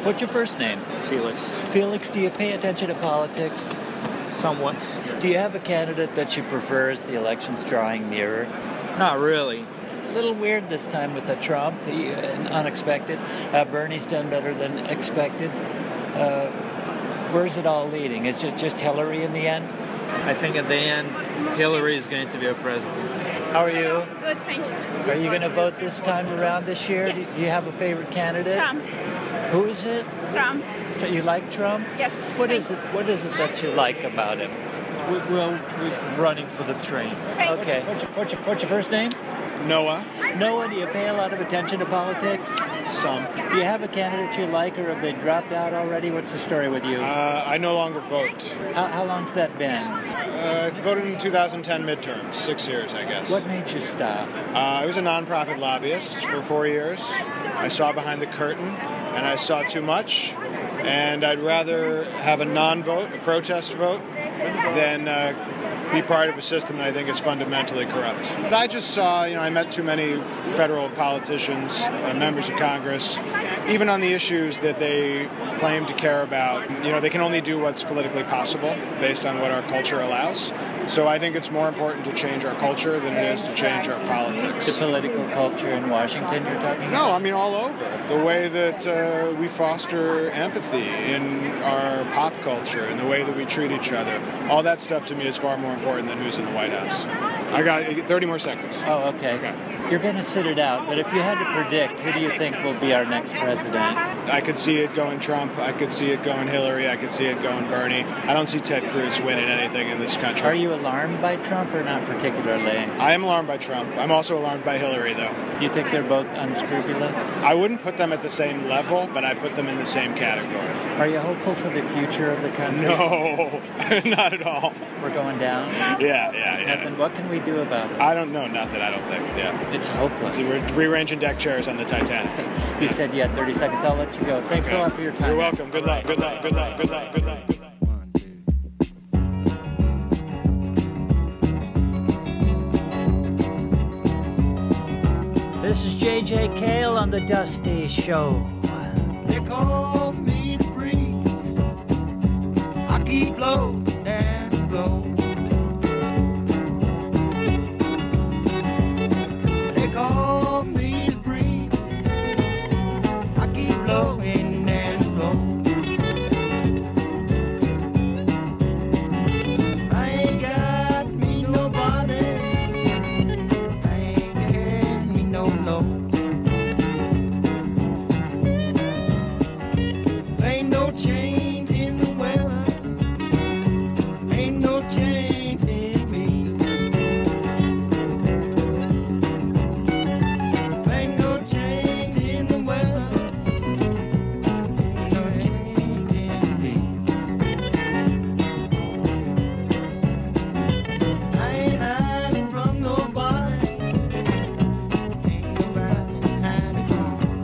What's your first name? Felix. Felix, do you pay attention to politics? Somewhat. Do you have a candidate that you prefer as the election's drawing nearer? Not really. A little weird this time with Trump, unexpected. Bernie's done better than expected. Where's it all leading? Is it just Hillary in the end? I think at the end, Hillary is going to be our president. How are you? Good, thank you. Are you going to vote this time around this year? Yes. Do you have a favorite candidate? Trump. Who is it? Trump. You like Trump? Yes. What is it that you like about him? We're running for the train. Okay. What's your first name? Noah. Noah, do you pay a lot of attention to politics? Some. Do you have a candidate you like, or have they dropped out already? What's the story with you? I no longer vote. How long's that been? I voted in 2010 midterms, 6 years, I guess. What made you stop? I was a nonprofit lobbyist for 4 years. I saw behind the curtain, and I saw too much. And I'd rather have a non-vote, a protest vote, than be part of a system that I think is fundamentally corrupt. I just saw, I met too many federal politicians, members of Congress, even on the issues that they claim to care about. They can only do what's politically possible based on what our culture allows. So I think it's more important to change our culture than it is to change our politics. The political culture in Washington you're talking about? No, all over. The way that we foster empathy in our pop culture and the way that we treat each other. All that stuff to me is far more important than who's in the White House. I got 30 more seconds. Oh, okay. You're going to sit it out, but if you had to predict, who do you think will be our next president? I could see it going Trump. I could see it going Hillary. I could see it going Bernie. I don't see Ted Cruz winning anything in this country. Are you alarmed by Trump or not particularly? I am alarmed by Trump. I'm also alarmed by Hillary, though. You think they're both unscrupulous? I wouldn't put them at the same level, but I put them in the same category. Are you hopeful for the future of the country? No, not at all. We're going down? Yeah. Nothing. What can we do about it? I don't know. Nothing, I don't think. Yeah. It's hopeless. See, we're rearranging deck chairs on the Titanic. You said you had 30 seconds. I'll let you go. Thanks a lot for your time. You're welcome. Good luck. Good luck. Good luck. Good luck. Good luck. This is J.J. Cale on The Dusty Show. They call me the breeze. I keep low and low. They call me the breeze. I keep blowing and low. I ain't got me nobody. I ain't got me no low. Ain't no change in the weather. Ain't no change in me. Ain't no change in the weather. Ain't no change in me. I ain't hiding from nobody. Ain't nobody hiding from me.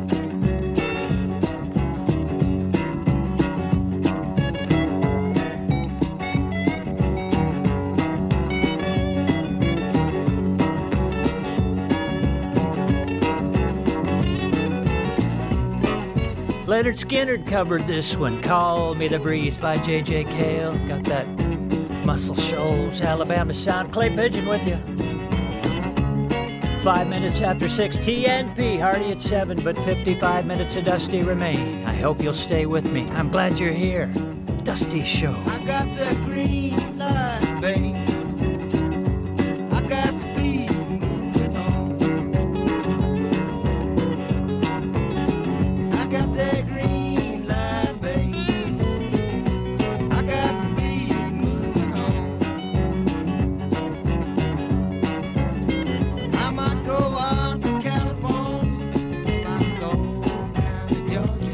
Leonard Skinner covered this one. Call Me the Breeze by J.J. Cale. Got that Muscle Shoals, Alabama sound. Clay Pigeon with you. 5 minutes after 6, TNP. Hardy at 7, but 55 minutes of Dusty remain. I hope you'll stay with me. I'm glad you're here. Dusty Show. I got that green light, babe. I got to be moving on. I got that green light, babe. I got to be moving on. I might go out to California. I might go down to Georgia.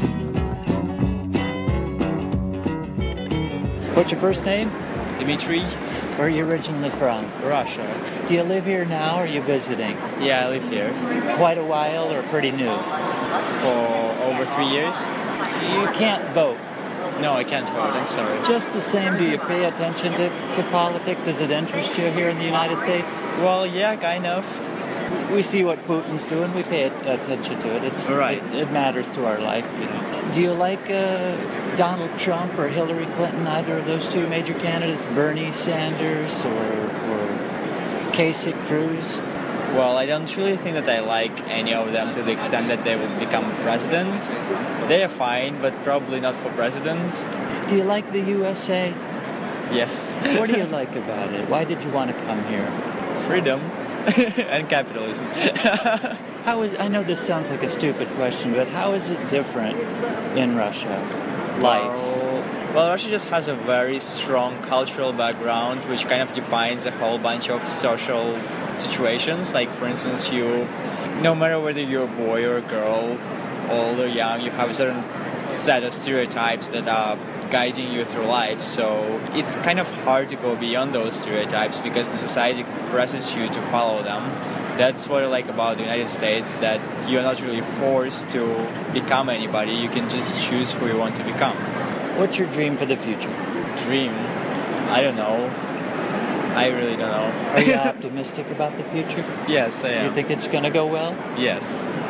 What's your first name? Dimitri, Where are you originally from? Russia. Do you live here now or are you visiting? Yeah, I live here Quite a while or pretty new? for over 3 years. You can't vote. No, I can't vote. I'm sorry. Just the same, do you pay attention to politics? Does it interest you here in the United States? Well, yeah, kind of. we see what Putin's doing. We pay attention to it. It matters to our life. Do you like Donald Trump or Hillary Clinton? Either of those two major candidates, Bernie Sanders or Kasich Cruz? Well, I don't really think that I like any of them to the extent that they would become president. They are fine, but probably not for president. Do you like the USA? Yes. What do you like about it? Why did you want to come here? Freedom and capitalism. I know this sounds like a stupid question, but how is it different in Russia? Life? Well, Russia just has a very strong cultural background, which kind of defines a whole bunch of social situations. Like, for instance, no matter whether you're a boy or a girl, old or young, you have a certain set of stereotypes that are guiding you through life. So it's kind of hard to go beyond those stereotypes because the society presses you to follow them. That's what I like about the United States, that you're not really forced to become anybody. You can just choose who you want to become. What's your dream for the future? Dream? I don't know. I really don't know. Are you optimistic about the future? Yes, I am. You think it's going to go well? Yes.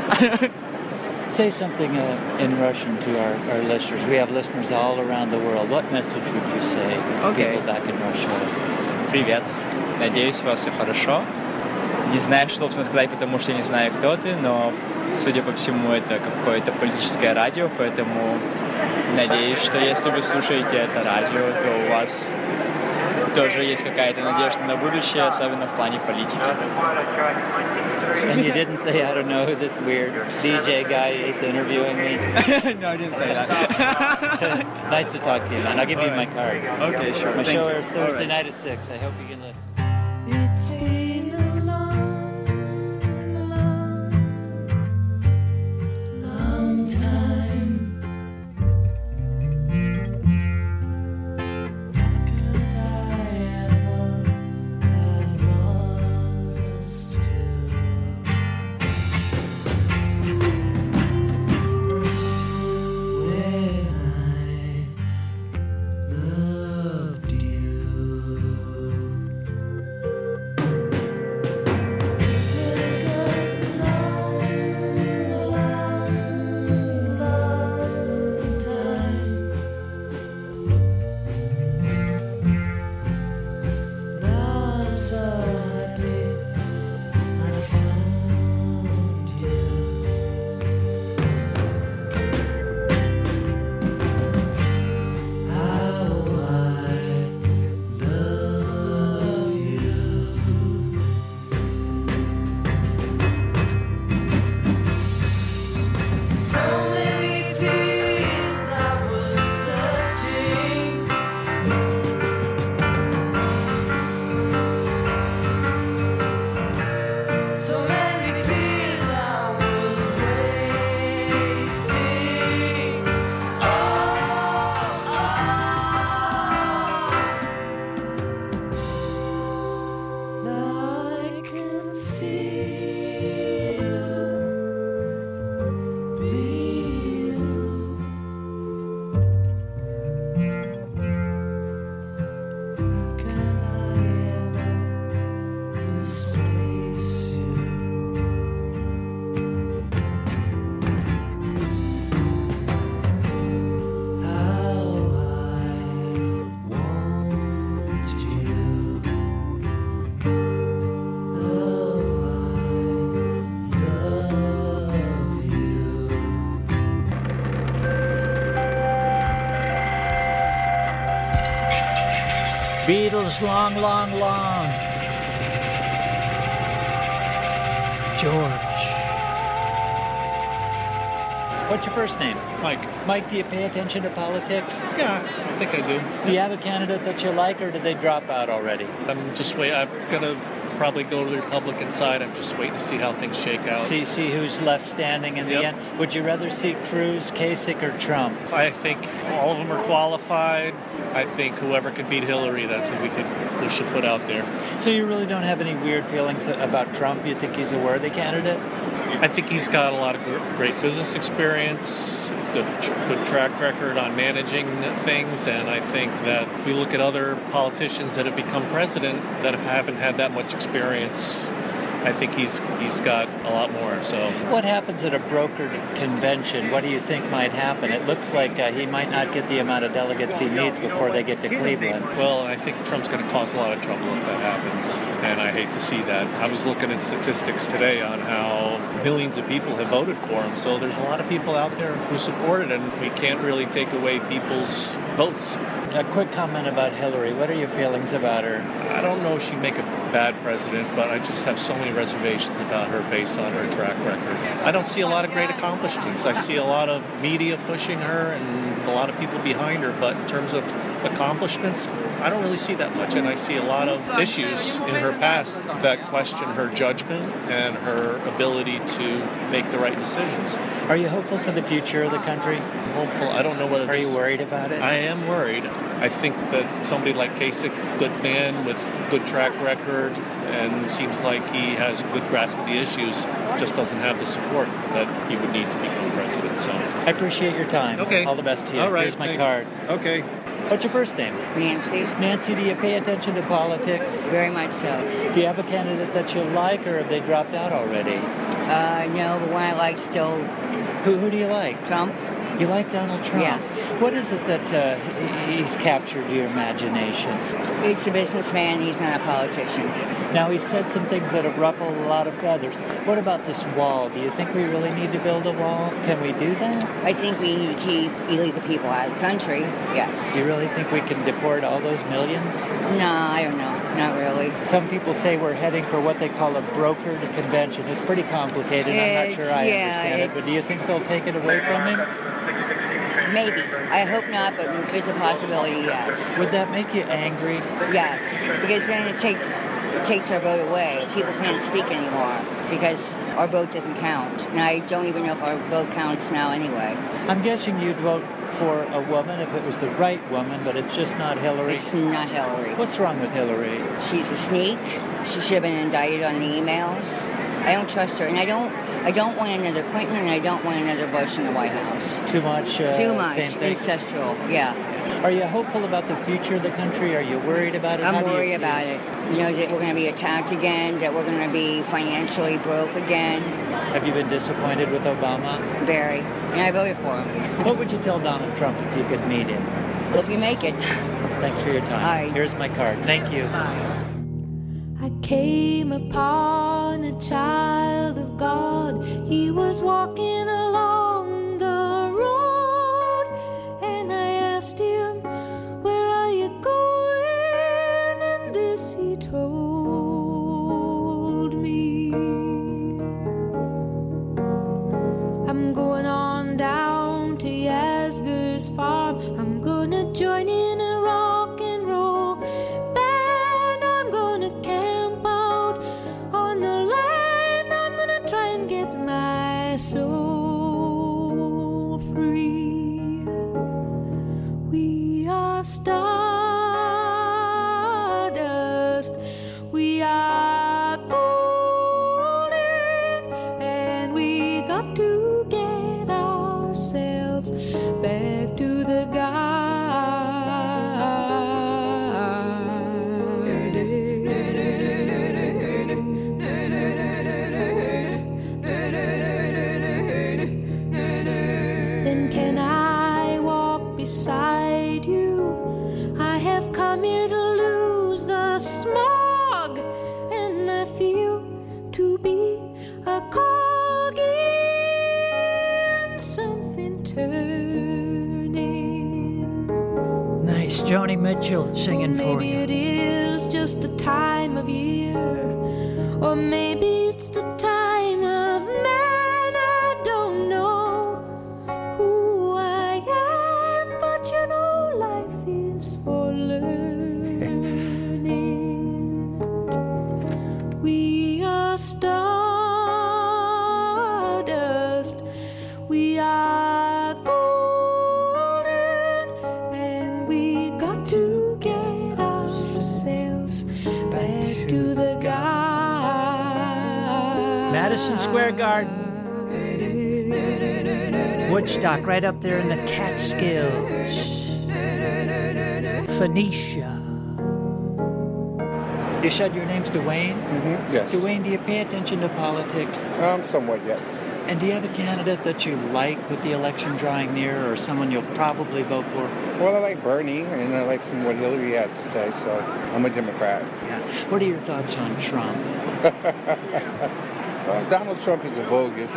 Say something in Russian to our listeners. We have listeners all around the world. What message would you say to people back in Russia? Привет. Надеюсь, у вас все хорошо. Не знаю, что, собственно, сказать, потому что не знаю, кто ты, но, судя по всему, это какое-то политическое радио, поэтому надеюсь, что если вы слушаете это радио, то у вас тоже есть какая-то надежда на будущее, особенно в плане политики. And you didn't say, I don't know who this weird DJ guy is interviewing me? No, I didn't say that. Nice to talk to you, man. I'll give you my card. Okay, sure. My Thank show you. is Thursday Right. night at 6. I hope you can listen. It's been a long, long time. Could I ever have lost you? When I loved you. So many tears I was searching. So many tears I was wasting. Now I can see you. Can I ever misplace you? How I want you. How I love you. Beatles, long, long, long. George. What's your first name? Mike. Mike, do you pay attention to politics? Yeah, I think I do. Do you have a candidate that you like, or did they drop out already? I'm gonna probably go to the Republican side. I'm just waiting to see how things shake out. See who's left standing in the Yep. end. Would you rather see Cruz, Kasich, or Trump? I think all of them are qualified. I think whoever could beat Hillary, that's who we should put out there. So you really don't have any weird feelings about Trump? You think he's a worthy candidate? I think he's got a lot of great business experience, good track record on managing things, and I think that if we look at other politicians that have become president that haven't had that much experience, I think he's got a lot more. So What happens at a brokered convention? What do you think might happen? It looks like he might not get the amount of delegates he needs before they get to Cleveland. well, I think Trump's going to cause a lot of trouble if that happens, and I hate to see that. I was looking at statistics today on how millions of people have voted for him, so there's a lot of people out there who support it, and we can't really take away people's votes. A quick comment about Hillary. What are your feelings about her? I don't know if she'd make a bad president, but I just have so many reservations about her based on her track record. I don't see a lot of great accomplishments. I see a lot of media pushing her and a lot of people behind her, but in terms of accomplishments, I don't really see that much, and I see a lot of issues in her past that question her judgment and her ability to make the right decisions. Are you hopeful for the future of the country? Hopeful. I don't know whether Are you worried about it? I am worried. I think that somebody like Kasich, good man with good track record, and seems like he has a good grasp of the issues, just doesn't have the support that he would need to become president. So I appreciate your time. Okay. All the best to you. All right, Here's my thanks. card. Okay. What's your first name? Nancy, Nancy, do you pay attention to politics? very much so. Do you have a candidate that you like, or have they dropped out already? No, but one I like still Who do you like? Trump. You like Donald Trump? Yeah. What is it that he's captured your imagination? It's a businessman. He's not a politician. Now, he's said some things that have ruffled a lot of feathers. What about this wall? Do you think we really need to build a wall? Can we do that? I think we need to keep illegal people out of the country. Yes. Do you really think we can deport all those millions? No, I don't know. Not really. Some people say we're heading for what they call a brokered convention. It's pretty complicated. I'm not sure I understand it, but do you think they'll take it away from him? Maybe. I hope not, but there's a possibility, yes. Would that make you angry? Yes. Because then it takes our vote away. People can't speak anymore because our vote doesn't count. And I don't even know if our vote counts now anyway. I'm guessing you'd vote for a woman if it was the right woman, but it's just not Hillary. It's not Hillary. What's wrong with Hillary? She's a sneak. She should have been indicted on the emails. I don't trust her, and I don't want another Clinton, and I don't want another Bush in the White House. Too much? Too much. Same thing? Ancestral, yeah. Are you hopeful about the future of the country? Are you worried about it? How I'm do you worried feel? about it. You know, that we're going to be attacked again, that we're going to be financially broke again. Have you been disappointed with Obama? Very. And I voted for him. What would you tell Donald Trump if you could meet him? Hope you make it. Thanks for your time. All right. Here's my card. Thank you. I came upon a child of God. He was walking along the road, and I asked him, "Where are you going?" And this he told me. I'm going on down to Yasgur's farm. I'm gonna join in a rock and roll band. I'm gonna camp out on the land. I'm gonna try and get my soul free. We are stardust. We are golden, and we got to get ourselves back to the Then can I walk beside you? I have come here to lose the smog, and I feel to be a cog in something turning. Nice. Joni Mitchell singing for Maybe you. it is just the time of year, or maybe it's the time of man. I don't know who I am, but you know life is for learning. We are stardust. We are golden, and we got to get ourselves back to the garden. Madison Square Garden. Woodstock, right up there in the Catskills. Phoenicia. You said your name's Dwayne? Mm-hmm. Yes. Dwayne, do you pay attention to politics? Somewhat, yes. And do you have a candidate that you like with the election drawing near, or someone you'll probably vote for? Well, I like Bernie, and I like what Hillary has to say, so I'm a Democrat. Yeah. What are your thoughts on Trump? Well, Donald Trump is a bogus.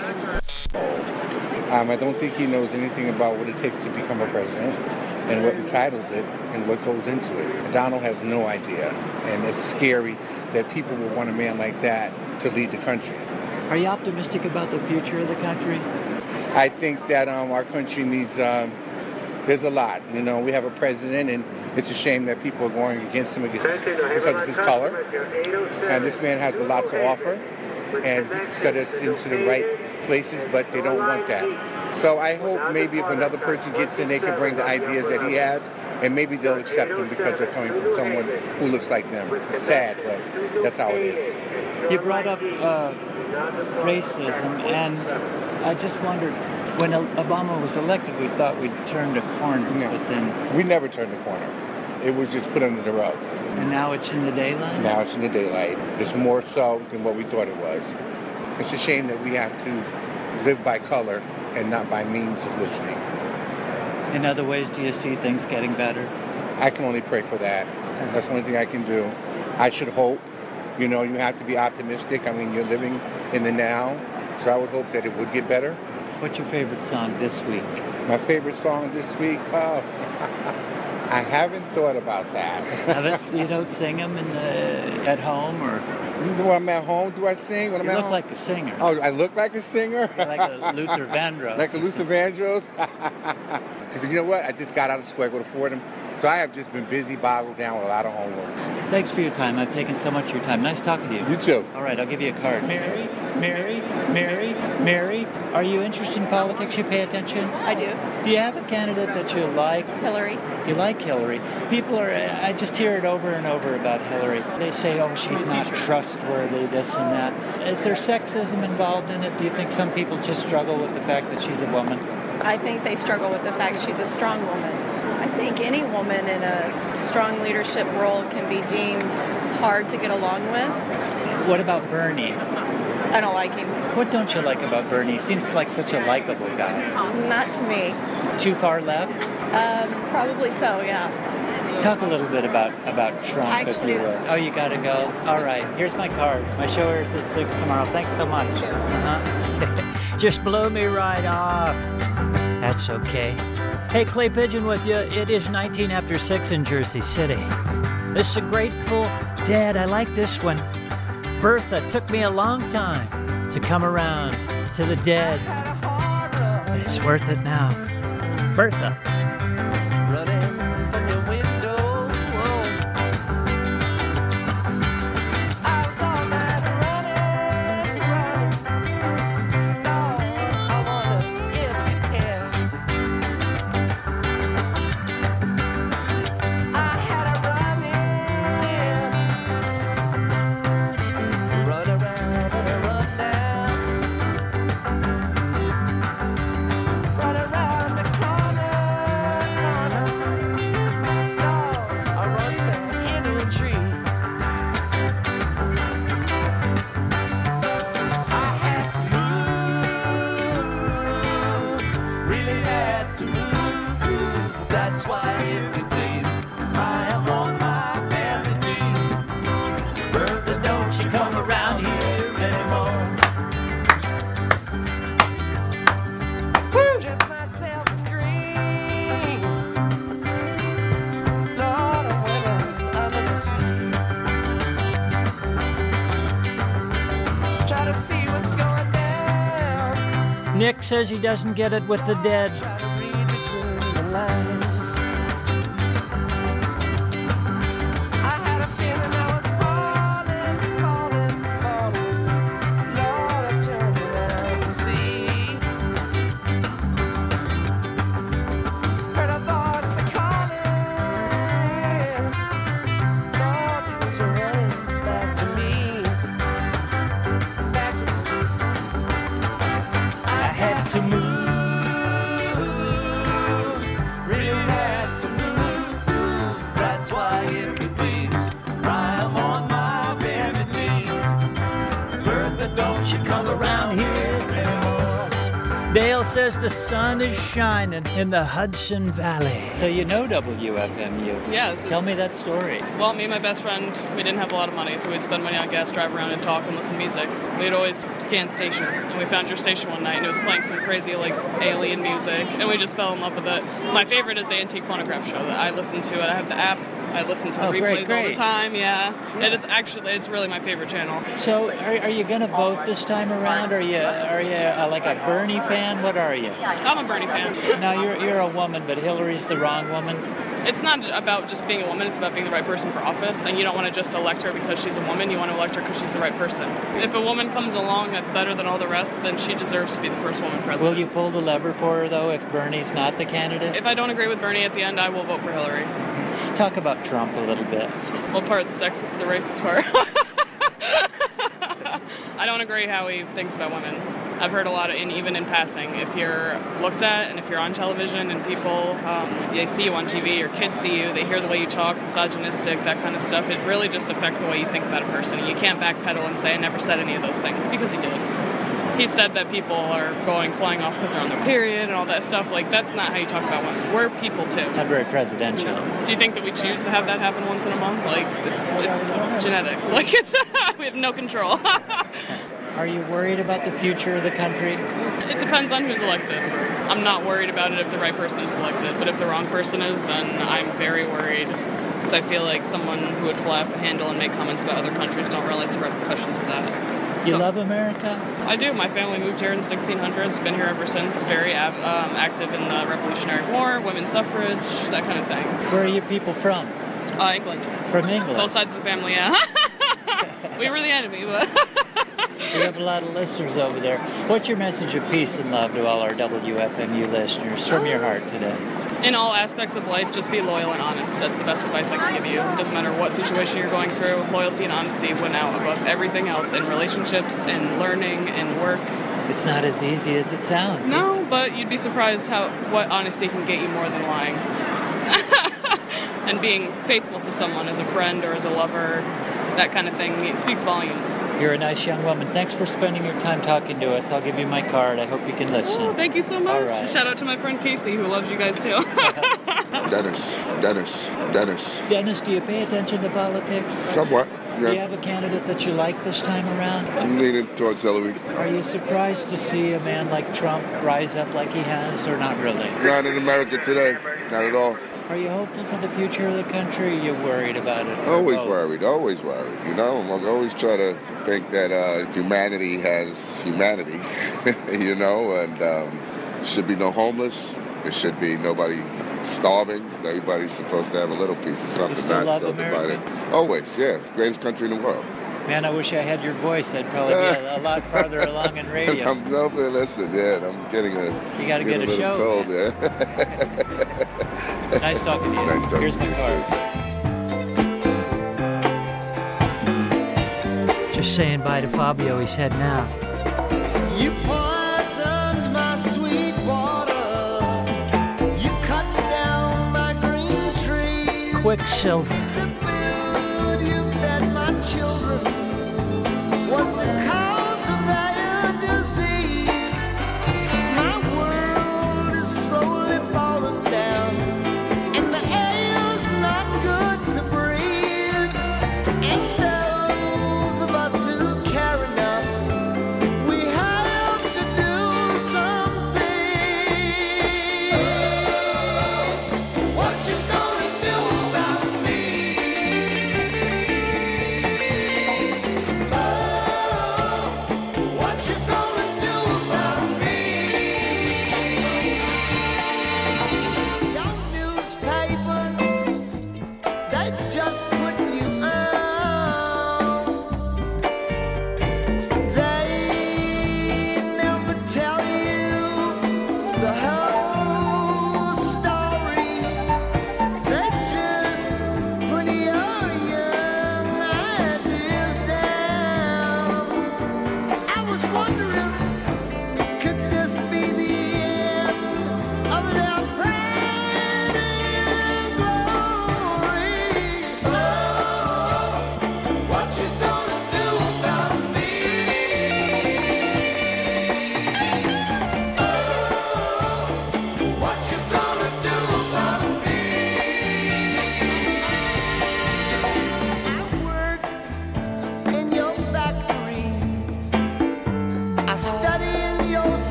I don't think he knows anything about what it takes to become a president and what entitles it and what goes into it. Donald has no idea, and it's scary that people will want a man like that to lead the country. Are you optimistic about the future of the country? I think that our country needs, there's a lot. You know, we have a president, and it's a shame that people are going against him because of his color. And this man has a lot to offer, and he can set us into the right places, but they don't want that. So I hope maybe if another person gets in, they can bring the ideas that he has, and maybe they'll accept him because they're coming from someone who looks like them. It's sad, but that's how it is. You brought up racism, and I just wondered, when Obama was elected, we thought we'd turned a corner, but then... We never turned a corner. It was just put under the rug. And now it's in the daylight? Now it's in the daylight. It's more so than what we thought it was. It's a shame that we have to live by color and not by means of listening. In other ways, do you see things getting better? I can only pray for that. That's the only thing I can do. I should hope. You know, you have to be optimistic. I mean, you're living in the now, so I would hope that it would get better. What's your favorite song this week? My favorite song this week? Oh, I haven't thought about that. You don't sing them at home, or? When I'm at home, do I sing? When I'm you at look home? Like a singer. Oh, I look like a singer? Like a Luther Vandross. Like a Luther Vandross? Because you know what? I just got out of school. I go to Fordham. So I have just been busy, boggled down with a lot of homework. Thanks for your time. I've taken so much of your time. Nice talking to you. You too. All right, I'll give you a card. Mary, are you interested in politics? You pay attention? I do. Do you have a candidate that you like? Hillary. You like Hillary? People I just hear it over and over about Hillary. They say, oh, she's not trustworthy, this and that. Is there sexism involved in it? Do you think some people just struggle with the fact that she's a woman? I think they struggle with the fact she's a strong woman. I think any woman in a strong leadership role can be deemed hard to get along with. What about Bernie? I don't like him. What don't you like about Bernie? He seems like such a likable guy. Not to me. Too far left? Probably so, yeah. Talk a little bit about Trump, Actually, if you would. Oh, you gotta go. All right, here's my card. My show is at 6 tomorrow. Thanks so much. Just blow me right off. That's okay. Hey, Clay Pigeon with you. It is 19 after 6 in Jersey City. This is a Grateful Dead. I like this one. Bertha, took me a long time to come around to the dead. But it's worth it now. Bertha. Running from your window. I was all night running. Lord, I wonder if you care. I had a run around and a run down. Run around the corner. Lord, I run smack into a tree. I had to move, really had to move. That's why, if you please, I am on my bended knees. Bertha, don't you come around here anymore. Dress myself in green. Lord, I went under the sea. Try to see what's going down. Nick says he doesn't get it with the dead. Try to read between the lines. I had a feeling I was falling. Lord, I turned around to see. Heard a voice calling. Lord, it was running back to me. Back to I had to move. Really had around here anymore. Dale says the sun is shining in the Hudson Valley. So you know WFMU. Yes. Tell me that story. Well, me and my best friend, we didn't have a lot of money, so we'd spend money on gas, drive around and talk and listen to music. We'd always scan stations, and we found your station one night, and it was playing some crazy, like, alien music, and we just fell in love with it. My favorite is the Antique Phonograph Show that I listen to. I have the app. I listen to the replays all the time, yeah. And it's really my favorite channel. So are you going to vote this time around? Are you like a Bernie fan? What are you? I'm a Bernie fan. Now, you're a woman, but Hillary's the wrong woman? It's not about just being a woman, it's about being the right person for office, and you don't want to just elect her because she's a woman, you want to elect her because she's the right person. If a woman comes along that's better than all the rest, then she deserves to be the first woman president. Will you pull the lever for her, though, if Bernie's not the candidate? If I don't agree with Bernie at the end, I will vote for Hillary. Talk about Trump a little bit. Well, part of the sexist, the racist part. I don't agree how he thinks about women. I've heard a lot, even in passing, if you're looked at and if you're on television and people, they see you on TV, your kids see you, they hear the way you talk, misogynistic, that kind of stuff, it really just affects the way you think about a person. You can't backpedal and say, I never said any of those things, because he did. He said that people are flying off because they're on their period and all that stuff. Like, that's not how you talk about women. We're people, too. Not very presidential. Do you think that we choose to have that happen once in a month? Like, it's genetics. Like, we have no control. Are you worried about the future of the country? It depends on who's elected. I'm not worried about it if the right person is selected, but if the wrong person is, then I'm very worried. Because I feel like someone who would fly off the handle and make comments about other countries don't realize the repercussions of that. You love America? I do. My family moved here in the 1600s, been here ever since, very active in the Revolutionary War, women's suffrage, that kind of thing. Where are you people from? England. From England? Both sides of the family, yeah. We were the enemy, but... We have a lot of listeners over there. What's your message of peace and love to all our WFMU listeners from your heart today? In all aspects of life, just be loyal and honest. That's the best advice I can give you. It doesn't matter what situation you're going through. Loyalty and honesty win out above everything else in relationships, in learning, in work. It's not as easy as it sounds. No, but you'd be surprised what honesty can get you more than lying. And being faithful to someone as a friend or as a lover, that kind of thing, it speaks volumes. You're a nice young woman. Thanks for spending your time talking to us. I'll give you my card. I hope you can listen. Oh, thank you so much. All right. Shout out to my friend Casey, who loves you guys too. Dennis, do you pay attention to politics? Somewhat, yeah. Do you have a candidate that you like this time around? I'm leaning towards Hillary. Are you surprised to see a man like Trump rise up like he has, or not really? Not in America today. Not at all. Are you hopeful for the future of the country, or are you worried about it? Always worried. You know, I always try to think that humanity has humanity, you know, and should be no homeless. There should be nobody starving. Everybody's supposed to have a little piece of something. You still love so America? divided. Always, yeah. Greatest country in the world. Man, I wish I had your voice. I'd probably be a lot farther along in radio. Listen, yeah, I'm getting a... You got to get a show. Cold, yeah. Nice talking to you. Nice talking Here's my card. Just saying bye to Fabio. He's heading out. You poisoned my sweet water. You cut down my green trees. Quicksilver. The food you fed my children was the cause of their disease. My world is slowly falling down, and the air's not good to breathe. And those of us who care enough, we have to do something. What you gonna do about me?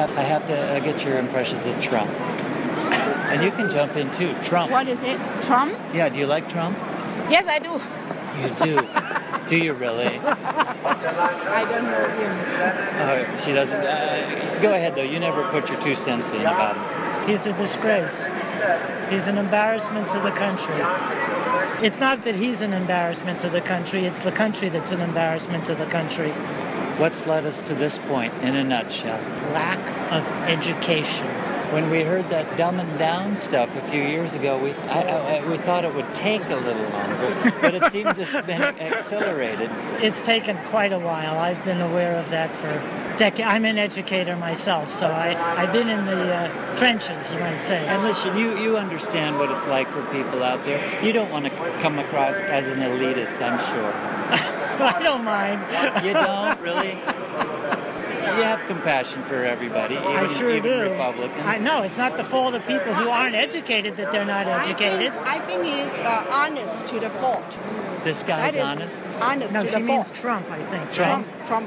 I have to get your impressions of Trump. And you can jump in too. Trump. What is it? Trump? Yeah, do you like Trump? Yes, I do. You do. Do you really? I don't know him. She doesn't. Go ahead though. You never put your 2 cents in about him. He's a disgrace. He's an embarrassment to the country. It's not that he's an embarrassment to the country, it's the country that's an embarrassment to the country. What's led us to this point in a nutshell? Lack of education. When we heard that dumbing down stuff a few years ago, we thought it would take a little longer, but it seems it's been accelerated. It's taken quite a while. I've been aware of that for decades. I'm an educator myself, so I've been in the trenches, you might say. And listen, you understand what it's like for people out there. You don't want to come across as an elitist, I'm sure. I don't mind. You don't, really? You have compassion for everybody, even do. Republicans. I know, it's not the fault of people who aren't educated that they're not educated. I think he's honest to the fault. This guy's honest? Honest no, to the she means fault. Trump, I think. Trump.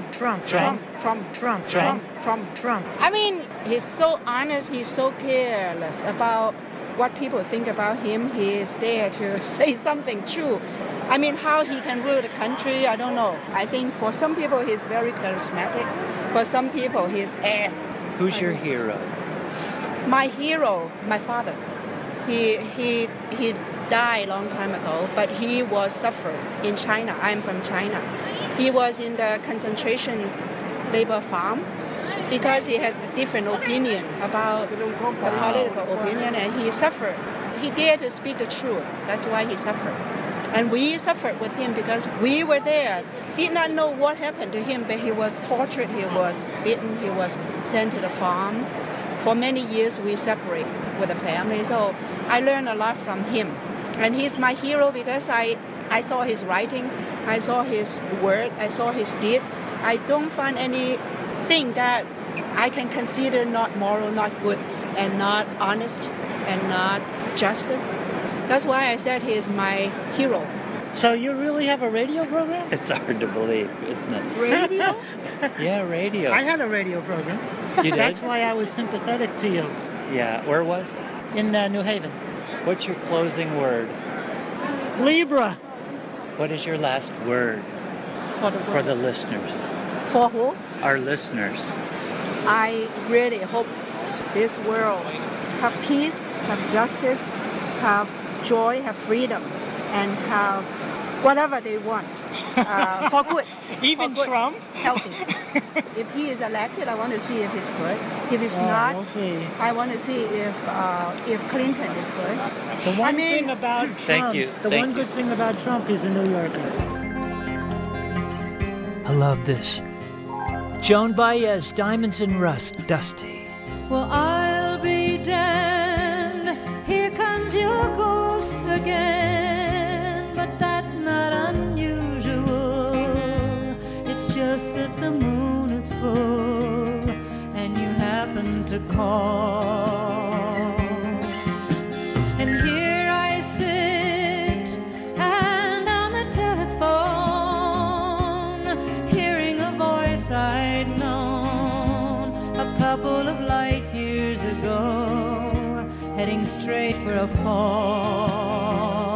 I mean, he's so honest, he's so careless about what people think about him. He is there to say something true. I mean, how he can rule the country, I don't know. I think for some people he's very charismatic. For some people he's air. Who's your hero? My hero, my father. He died a long time ago, but he was suffered in China. I'm from China. He was in the concentration labor farm because he has a different opinion about the political opinion, and he suffered. He dared to speak the truth. That's why he suffered. And we suffered with him because we were there. Did not know what happened to him, but he was tortured, he was beaten, he was sent to the farm. For many years we separated with the family, so I learned a lot from him. And he's my hero because I saw his writing, I saw his word, I saw his deeds. I don't find anything that I can consider not moral, not good, and not honest, and not justice. That's why I said he is my hero. So you really have a radio program? It's hard to believe, isn't it? Radio? Yeah, radio. I had a radio program. You did? That's why I was sympathetic to you. Yeah, where was it? In New Haven. What's your closing word? Libra. What is your last word for the listeners? For who? Our listeners. I really hope this world have peace, have justice, have joy, have freedom, and have whatever they want for good. Even for good, Trump? Healthy. If he is elected, I want to see if he's good. If he's not, we'll see. I want to see if Clinton is good. The one thing about Trump, good thing about Trump is a New Yorker. I love this. Joan Baez, Diamonds and Rust, Dusty. Well, I'll be damned. Here comes your ghost again. But that's not unusual. It's just that the moon is full and you happen to call. And here I sit and on the telephone, hearing a voice I'd known a couple of light years ago, heading straight for a fall.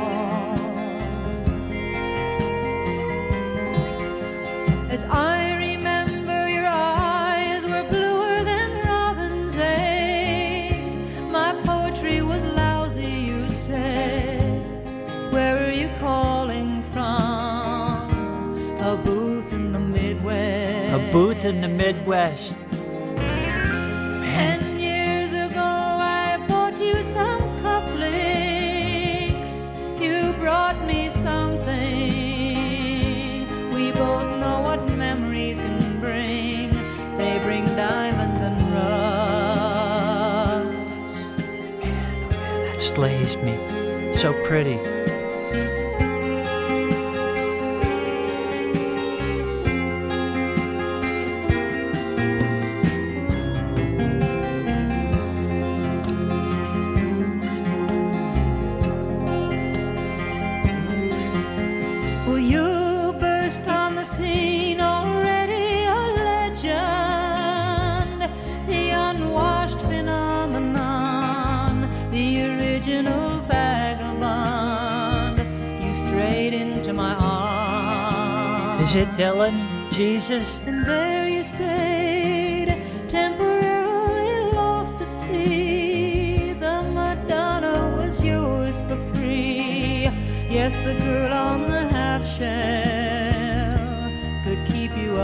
As I remember, your eyes were bluer than robin's eggs. My poetry was lousy, you said. Where are you calling from? A booth in the Midwest. A booth in the Midwest. 10 years ago, I bought you some cufflinks. You brought me something. We both know what memories can bring. They bring diamonds and rust. Man, that slays me. So pretty. Well, you scene, already a legend. The Is it Dylan? Jesus? And there you stayed, temporarily lost at sea. The Madonna was yours for free. Yes, the girl on the half shell could keep you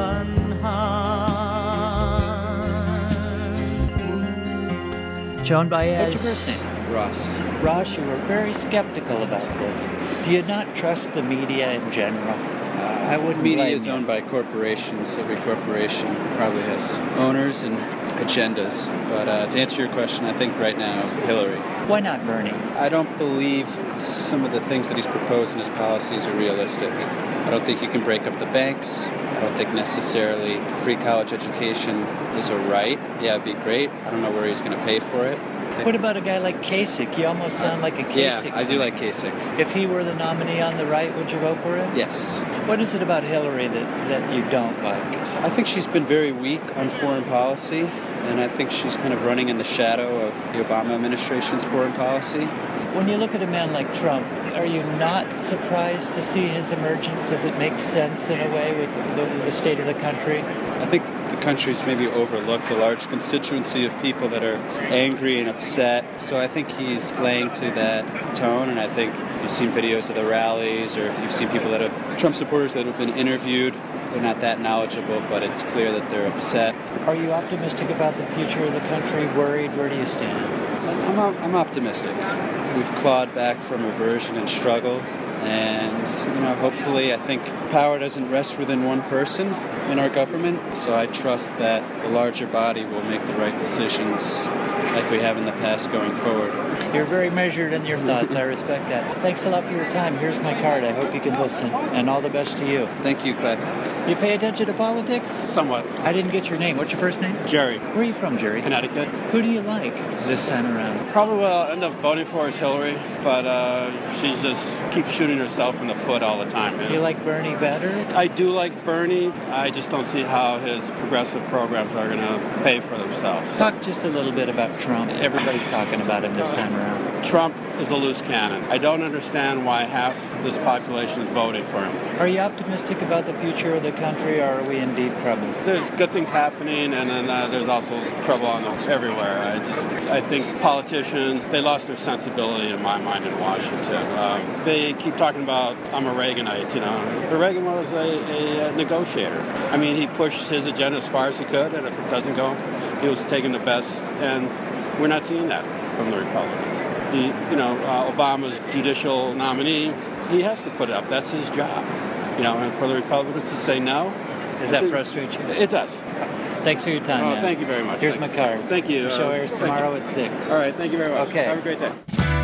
unharmed. Joan Baez. What's your first name? Ross. Ross, you were very skeptical about this. Do you not trust the media in general? I wouldn't Media blame is you. owned by corporations. Every corporation probably has owners and agendas. But to answer your question, I think right now, Hillary. Why not Bernie? I don't believe some of the things that he's proposed in his policies are realistic. I don't think you can break up the banks. I don't think necessarily free college education is a right. Yeah, it'd be great. I don't know where he's going to pay for it. What about a guy like Kasich? You almost sound like a Kasich. Yeah, I do like Kasich. If he were the nominee on the right, would you vote for him? Yes. What is it about Hillary that you don't like? I think she's been very weak on foreign policy, and I think she's kind of running in the shadow of the Obama administration's foreign policy. When you look at a man like Trump, are you not surprised to see his emergence? Does it make sense in a way with the state of the country? I think the country's maybe overlooked a large constituency of people that are angry and upset. So I think he's playing to that tone, and I think if you've seen videos of the rallies, or if you've seen people that have, Trump supporters that have been interviewed, they're not that knowledgeable, but it's clear that they're upset. Are you optimistic about the future of the country? Worried? Where do you stand? I'm optimistic. We've clawed back from aversion and struggle, and hopefully, I think power doesn't rest within one person in our government. So I trust that the larger body will make the right decisions, like we have in the past, going forward. You're very measured in your thoughts. I respect that. Thanks a lot for your time. Here's my card. I hope you can listen, and all the best to you. Thank you, Cliff. You pay attention to politics? Somewhat. I didn't get your name. What's your first name? Jerry. Where are you from, Jerry? Connecticut. Who do you like this time around? Probably what I'll end up voting for is Hillary, but she just keeps shooting herself in the foot all the time. You like Bernie better? I do like Bernie. I just don't see how his progressive programs are going to pay for themselves. Talk just a little bit about Trump. Everybody's talking about him this time around. Trump is a loose cannon. I don't understand why half this population is voting for him. Are you optimistic about the future of the country, or are we in deep trouble? There's good things happening, and then there's also trouble everywhere. I think politicians, they lost their sensibility in my mind in Washington. They keep talking about, I'm a Reaganite, But Reagan was a negotiator. I mean, he pushed his agenda as far as he could, and if it doesn't go, he was taking the best, and we're not seeing that from the Republicans. Obama's judicial nominee, he has to put it up. That's his job. And for the Republicans to say no. Does that frustrate you? It does. Thanks for your time, man. Thank you very much. Here's my card. Thank you. The show airs tomorrow at 6. All right, thank you very much. Okay. Have a great day.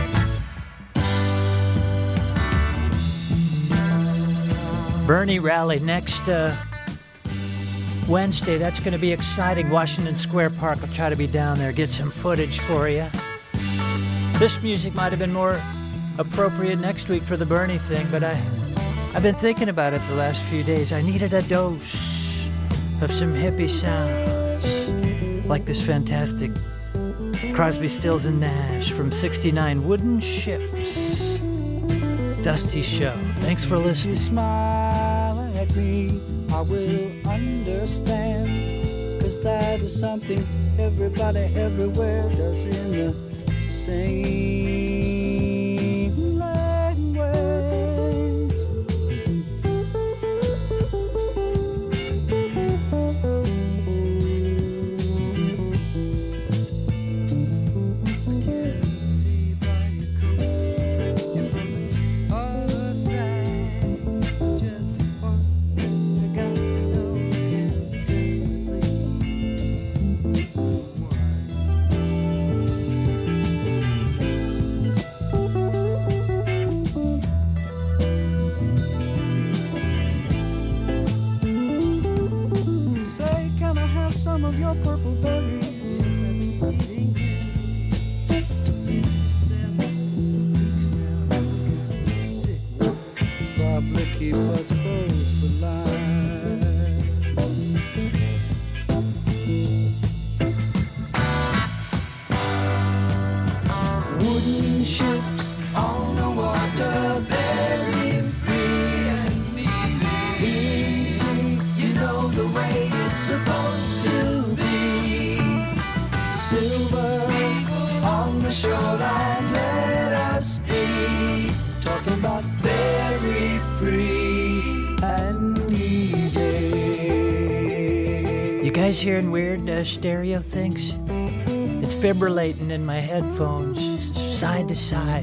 Bernie rally next Wednesday. That's going to be exciting. Washington Square Park. I'll try to be down there, get some footage for you. This music might have been more appropriate next week for the Bernie thing, but I've been thinking about it the last few days. I needed a dose of some hippie sounds, like this fantastic Crosby, Stills and Nash from '69, Wooden Ships. Dusty Show. Thanks for listening. If you smile at me, I will understand, 'cause that is something everybody everywhere does in the same language. See by your coat, you're from the other side. Just one thing I got to know, say, can I have some of your purple berries? Probably keep us both alive. Wooden ships on the water, very free and easy. guys hearing weird stereo things? It's fibrillating in my headphones, side to side.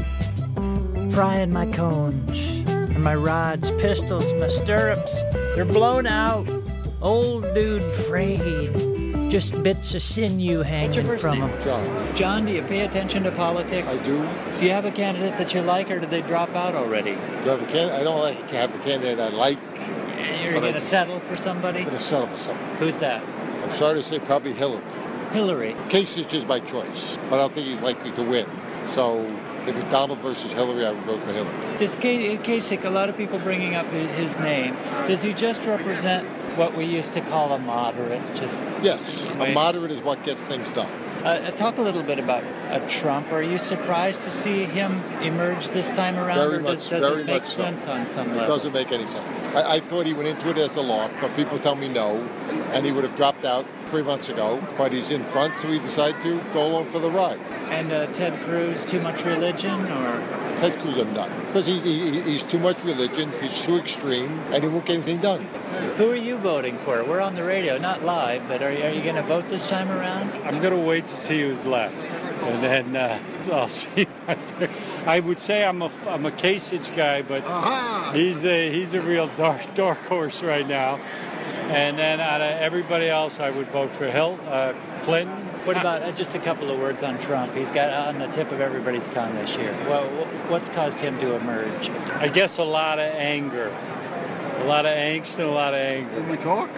Frying my cones, and my rods, pistols, my stirrups. They're blown out. Old dude frayed. Just bits of sinew hanging from him. John. John, do you pay attention to politics? I do. Do you have a candidate that you like, or did they drop out already? Do I have a candidate? I don't like to have a candidate I like. You're going to settle for somebody? I'm going to settle for somebody. Who's that? I'm sorry to say probably Hillary. Hillary. Kasich is my choice, but I don't think he's likely to win. So if it's Donald versus Hillary, I would vote for Hillary. Does Kasich, a lot of people bringing up his name, does he just represent what we used to call a moderate? Yes, a moderate is what gets things done. Talk a little bit about Trump. Are you surprised to see him emerge this time around, or does it make sense on some level? It doesn't make any sense. I thought he went into it as a lock, but people tell me no, and he would have dropped out 3 months ago, but he's in front, so he decided to go along for the ride. And Ted Cruz, too much religion, or? Ted Cruz a nut, because he's too much religion, he's too extreme, and he won't get anything done. Who are you voting for? We're on the radio, not live, but are you going to vote this time around? I'm going to wait to see who's left, and then I'll see. I would say I'm a Kasich guy, but he's a real dark horse right now. And then out of everybody else, I would vote for Clinton. What about just a couple of words on Trump? He's got on the tip of everybody's tongue this year. Well, what's caused him to emerge? I guess a lot of anger. A lot of angst and a lot of anger. Can we talk?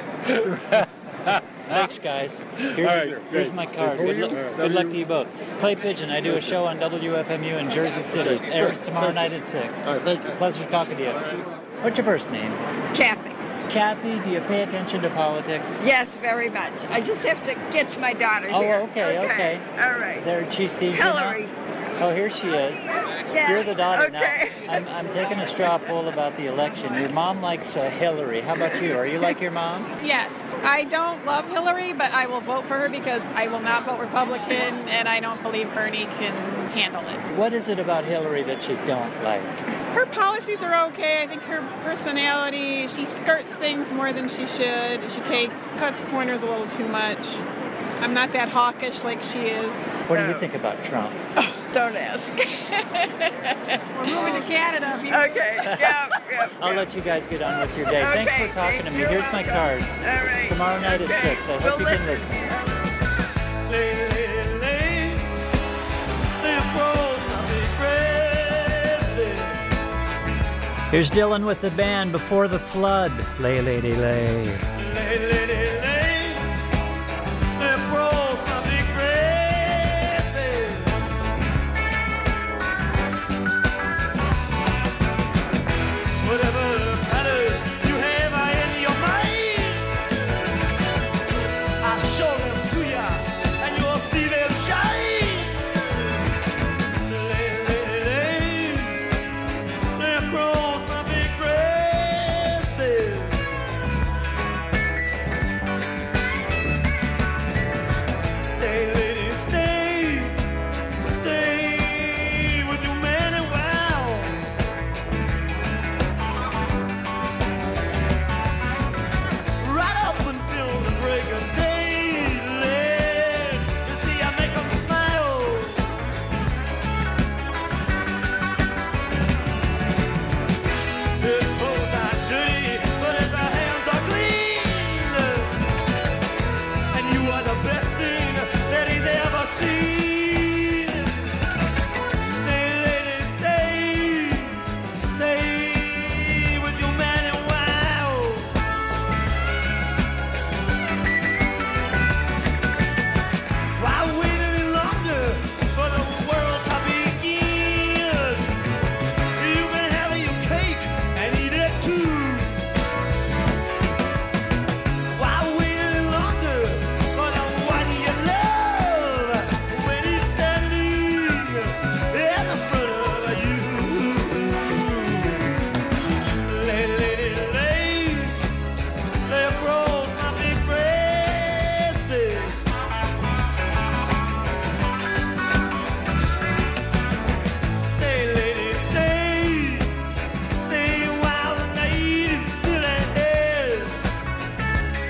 Thanks, guys. Here's my card. Good luck to you both. Clay Pigeon, I do a show on WFMU in Jersey City. Airs tomorrow night at 6. All right, thank you. Pleasure talking to you. What's your first name? Kathy. Kathy, do you pay attention to politics? Yes, very much. I just have to get my daughter here. Oh, okay. All right. There, she sees Hillary. you now? Oh, here she is. Yeah. You're the daughter Okay. now. I'm taking a straw poll about the election. Your mom likes Hillary. How about you? Are you like your mom? Yes, I don't love Hillary, but I will vote for her because I will not vote Republican, and I don't believe Bernie can handle it. What is it about Hillary that you don't like? Her policies are okay. I think her personality, she skirts things more than she should. She cuts corners a little too much. I'm not that hawkish like she is. What do you think about Trump? Don't ask. We're moving to Canada. Okay. Yeah. I'll let you guys get on with your day. Okay, Thanks for talking to me. Here's my card. All right. Tomorrow night at 6. I hope you can listen. Here's Dylan with the band Before the Flood. Lay, lady, lay.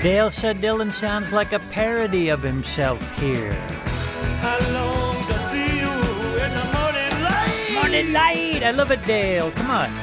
Dale said Dylan sounds like a parody of himself here. I long to see you in the morning light. Morning light! I love it, Dale. Come on.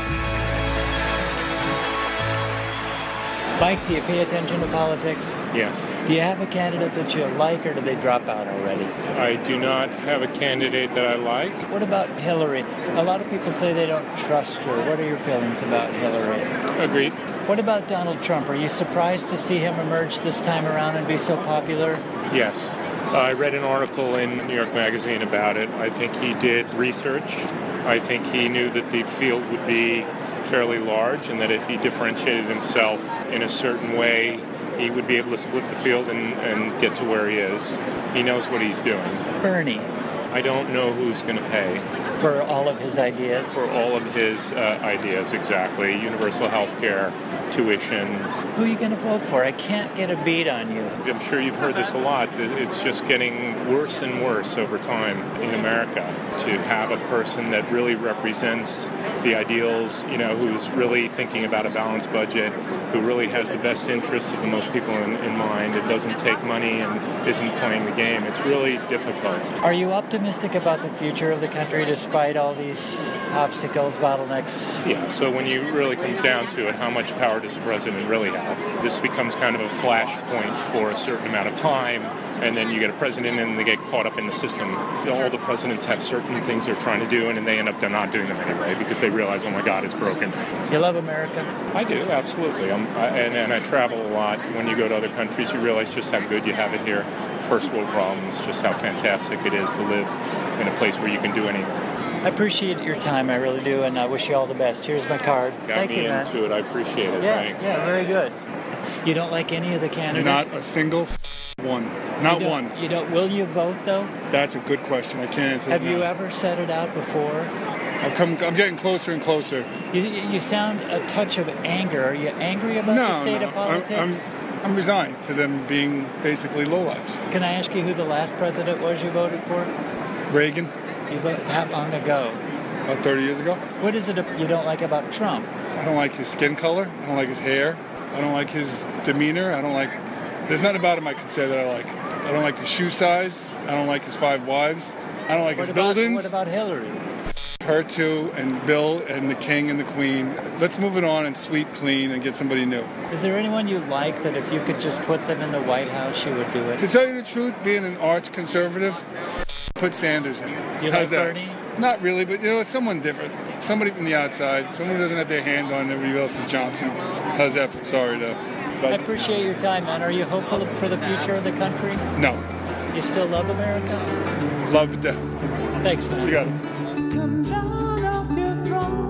Mike, do you pay attention to politics? Yes. Do you have a candidate that you like, or do they drop out already? I do not have a candidate that I like. What about Hillary? A lot of people say they don't trust her. What are your feelings about Hillary? Agreed. What about Donald Trump? Are you surprised to see him emerge this time around and be so popular? Yes. I read an article in New York Magazine about it. I think he did research. I think he knew that the field would be fairly large and that if he differentiated himself in a certain way, he would be able to split the field and get to where he is. He knows what he's doing. Bernie. I don't know who's going to pay. For all of his ideas? For all of his ideas, exactly. Universal health care, tuition. Who are you going to vote for? I can't get a beat on you. I'm sure you've heard this a lot. It's just getting worse and worse over time in America to have a person that really represents the ideals, who's really thinking about a balanced budget, who really has the best interests of the most people in mind, and doesn't take money and isn't playing the game. It's really difficult. Are you optimistic about the future of the country despite all these obstacles, bottlenecks? Yeah, so when it really comes down to it, how much power does the president really have? This becomes kind of a flashpoint for a certain amount of time, and then you get a president and they get caught up in the system. All the presidents have certain things they're trying to do, and they end up not doing them anyway because they realize, oh my God, it's broken. You love America? I do, absolutely. And I travel a lot. When you go to other countries, you realize just how good you have it here. First world problems, just how fantastic it is to live in a place where you can do anything. I appreciate your time, I really do, and I wish you all the best. Here's my card. Got me into it. I appreciate it. Yeah, Thanks. Yeah, very good. You don't like any of the candidates? Not a single one. Not one. You don't. Will you vote though? That's a good question. I can't answer that. Have you ever said it out before? I'm getting closer and closer. You sound a touch of anger. Are you angry about the state of politics? I'm resigned to them being basically lowlifes. Can I ask you who the last president was you voted for? Reagan. You voted how long ago? About 30 years ago. What is it you don't like about Trump? I don't like his skin color. I don't like his hair. I don't like his demeanor. There's nothing about him I can say that I like. I don't like his shoe size. I don't like his 5 wives. I don't like his buildings. What about Hillary? Her too, and Bill, and the king and the queen. Let's move it on and sweep clean and get somebody new. Is there anyone you like that if you could just put them in the White House, you would do it? To tell you the truth, being an arch conservative, put Sanders in. You like Bernie? Not really, but it's someone different. Somebody from the outside. Someone who doesn't have their hands on everybody else's Johnson. How's that? Sorry to... I appreciate your time, man. Are you hopeful for the future of the country? No. You still love America? Love to death. Thanks, man. You got it. Come down off your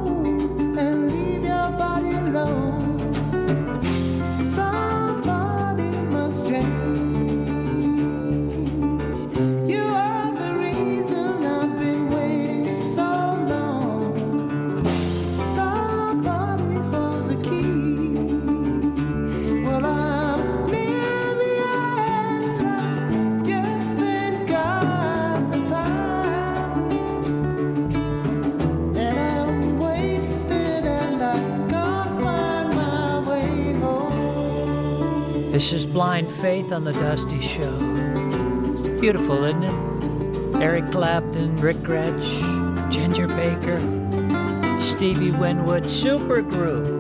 throne and leave your body alone. Somebody must change. You are the reason I've been waiting so long. Somebody holds the key. Well, I'm nearly at, just ain't got the time. And I'm wasted and I can't find my way home. This is Blind Faith on The Dusty Show. Beautiful, isn't it? Eric Clapton, Rick Gretsch, Ginger Baker, Stevie Winwood, supergroup.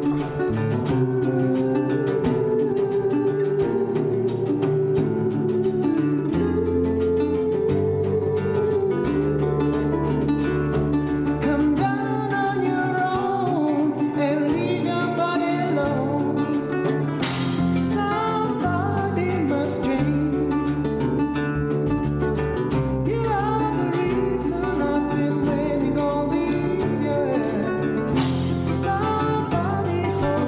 Come down on your own and leave your body alone. Somebody must change. You are the reason I've been waiting all these years. Somebody holds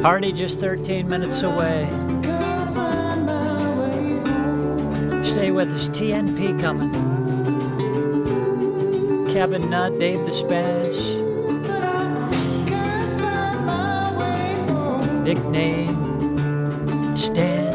Hardy just 13 minutes away. Stay with us. TNP coming. Kevin Nutt, Dave the Spaz. Nickname Stan.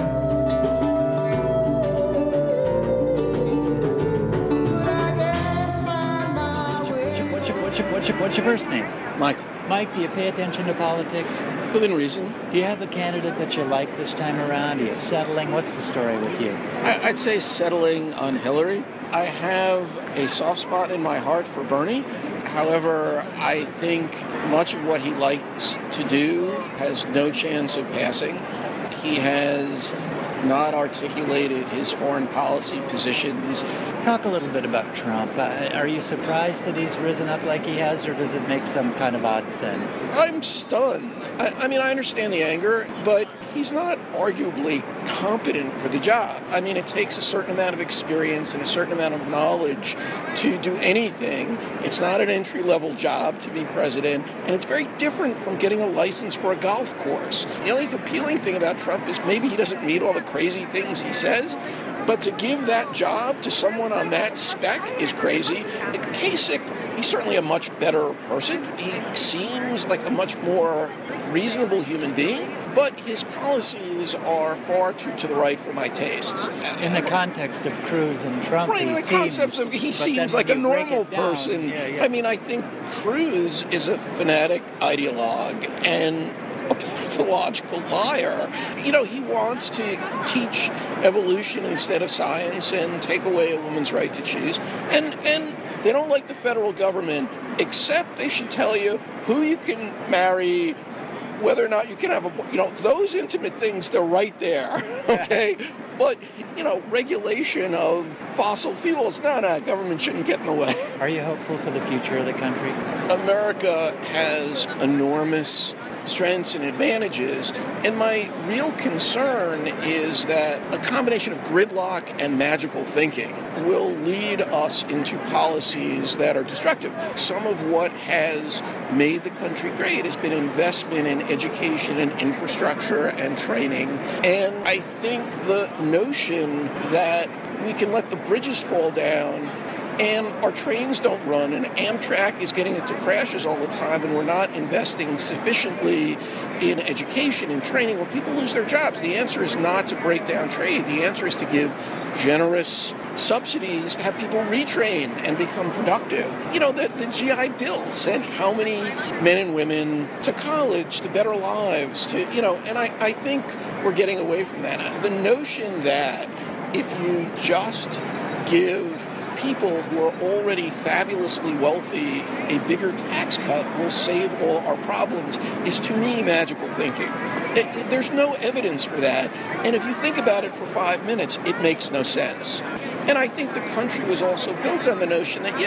What's your first name? Michael. Mike, do you pay attention to politics? Within reason. Do you have a candidate that you like this time around? Are you settling? What's the story with you? I'd say settling on Hillary. I have a soft spot in my heart for Bernie. However, I think much of what he likes to do has no chance of passing. He has not articulated his foreign policy positions. Talk a little bit about Trump. Are you surprised that he's risen up like he has, or does it make some kind of odd sense? I'm stunned. I mean, I understand the anger, but he's not arguably competent for the job. I mean, it takes a certain amount of experience and a certain amount of knowledge to do anything. It's not an entry-level job to be president, and it's very different from getting a license for a golf course. The only appealing thing about Trump is maybe he doesn't meet all the crazy things he says, but to give that job to someone on that spec is crazy. Kasich, he's certainly a much better person. He seems like a much more reasonable human being, but his policies are far too to the right for my tastes. In the context of Cruz and Trump, right, in the concept of he seems like a normal person. Yeah. I mean, I think Cruz is a fanatic ideologue and a pathological liar. You know, he wants to teach evolution instead of science and take away a woman's right to choose. And they don't like the federal government, except they should tell you who you can marry, whether or not you can have those intimate things, they're right there, okay? But, regulation of fossil fuels, no, government shouldn't get in the way. Are you hopeful for the future of the country? America has enormous strengths and advantages, and my real concern is that a combination of gridlock and magical thinking will lead us into policies that are destructive. Some of what has made the country great has been investment in education and infrastructure and training, and I think the notion that we can let the bridges fall down and our trains don't run, and Amtrak is getting into crashes all the time, and we're not investing sufficiently in education and training when people lose their jobs. The answer is not to break down trade. The answer is to give generous subsidies to have people retrain and become productive. The GI Bill sent how many men and women to college, to better lives, and I think we're getting away from that. The notion that if you just give people who are already fabulously wealthy a bigger tax cut will save all our problems is, to me, magical thinking. There's no evidence for that, and if you think about it for 5 minutes, it makes no sense. And I think the country was also built on the notion that,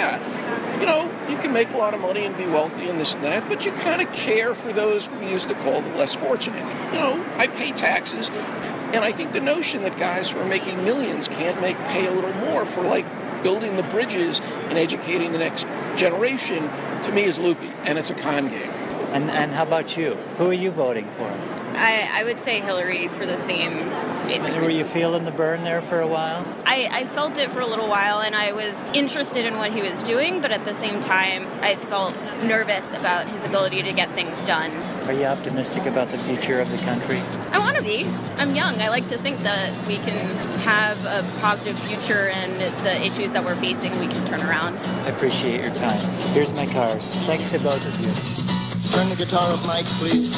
you can make a lot of money and be wealthy and this and that, but you kind of care for those we used to call the less fortunate. I pay taxes, and I think the notion that guys who are making millions can't pay a little more for, building the bridges and educating the next generation, to me, is loopy, and it's a con game. And how about you? Who are you voting for? I would say Hillary for the same basic Were you feeling the burn there for a while? I felt it for a little while, and I was interested in what he was doing, but at the same time, I felt nervous about his ability to get things done. Are you optimistic about the future of the country? I want to be. I'm young. I like to think that we can have a positive future, and the issues that we're facing, we can turn around. I appreciate your time. Here's my card. Thanks to both of you. Turn the guitar up, Mike, please.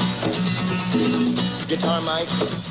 Guitar, Mike.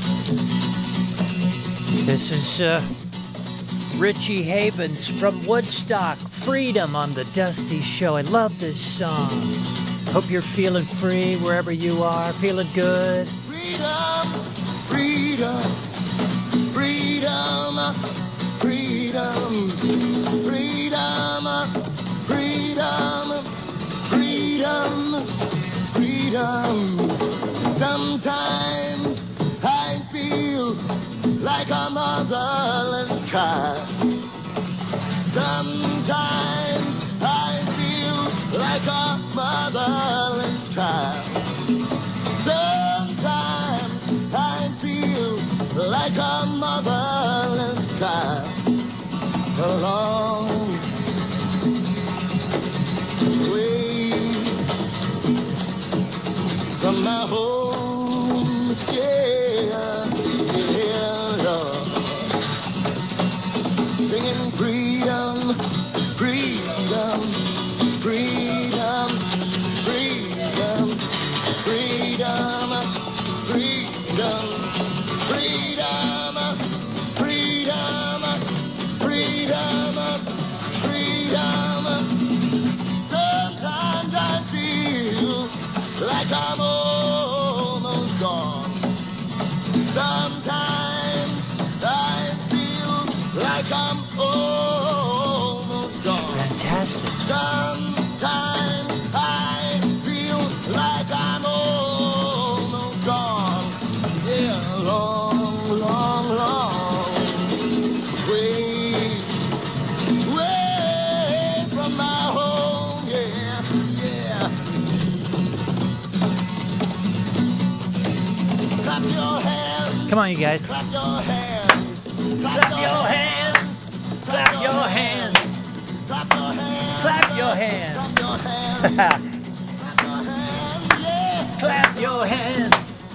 This is Richie Havens from Woodstock. Freedom on the Dusty Show. I love this song. Hope you're feeling free wherever you are. Feeling good. Freedom, freedom, freedom, freedom, freedom, freedom, freedom, freedom. Sometimes I feel like a motherless child. Sometimes I feel like a motherless child. Sometimes freedom, freedom, freedom, freedom, freedom, freedom, freedom, freedom. Sometimes I feel like I'm almost gone. Sometimes I feel like I'm almost gone. Fantastic. Sometimes I feel like I'm almost gone. Yeah, long, long, long way, way from my home. Yeah, yeah. Clap your hands. Come on, you guys. Clap your hands. Clap your hands. Clap your hands. Clap your hands. Clap your hands. Clap your hands. Clap your hands.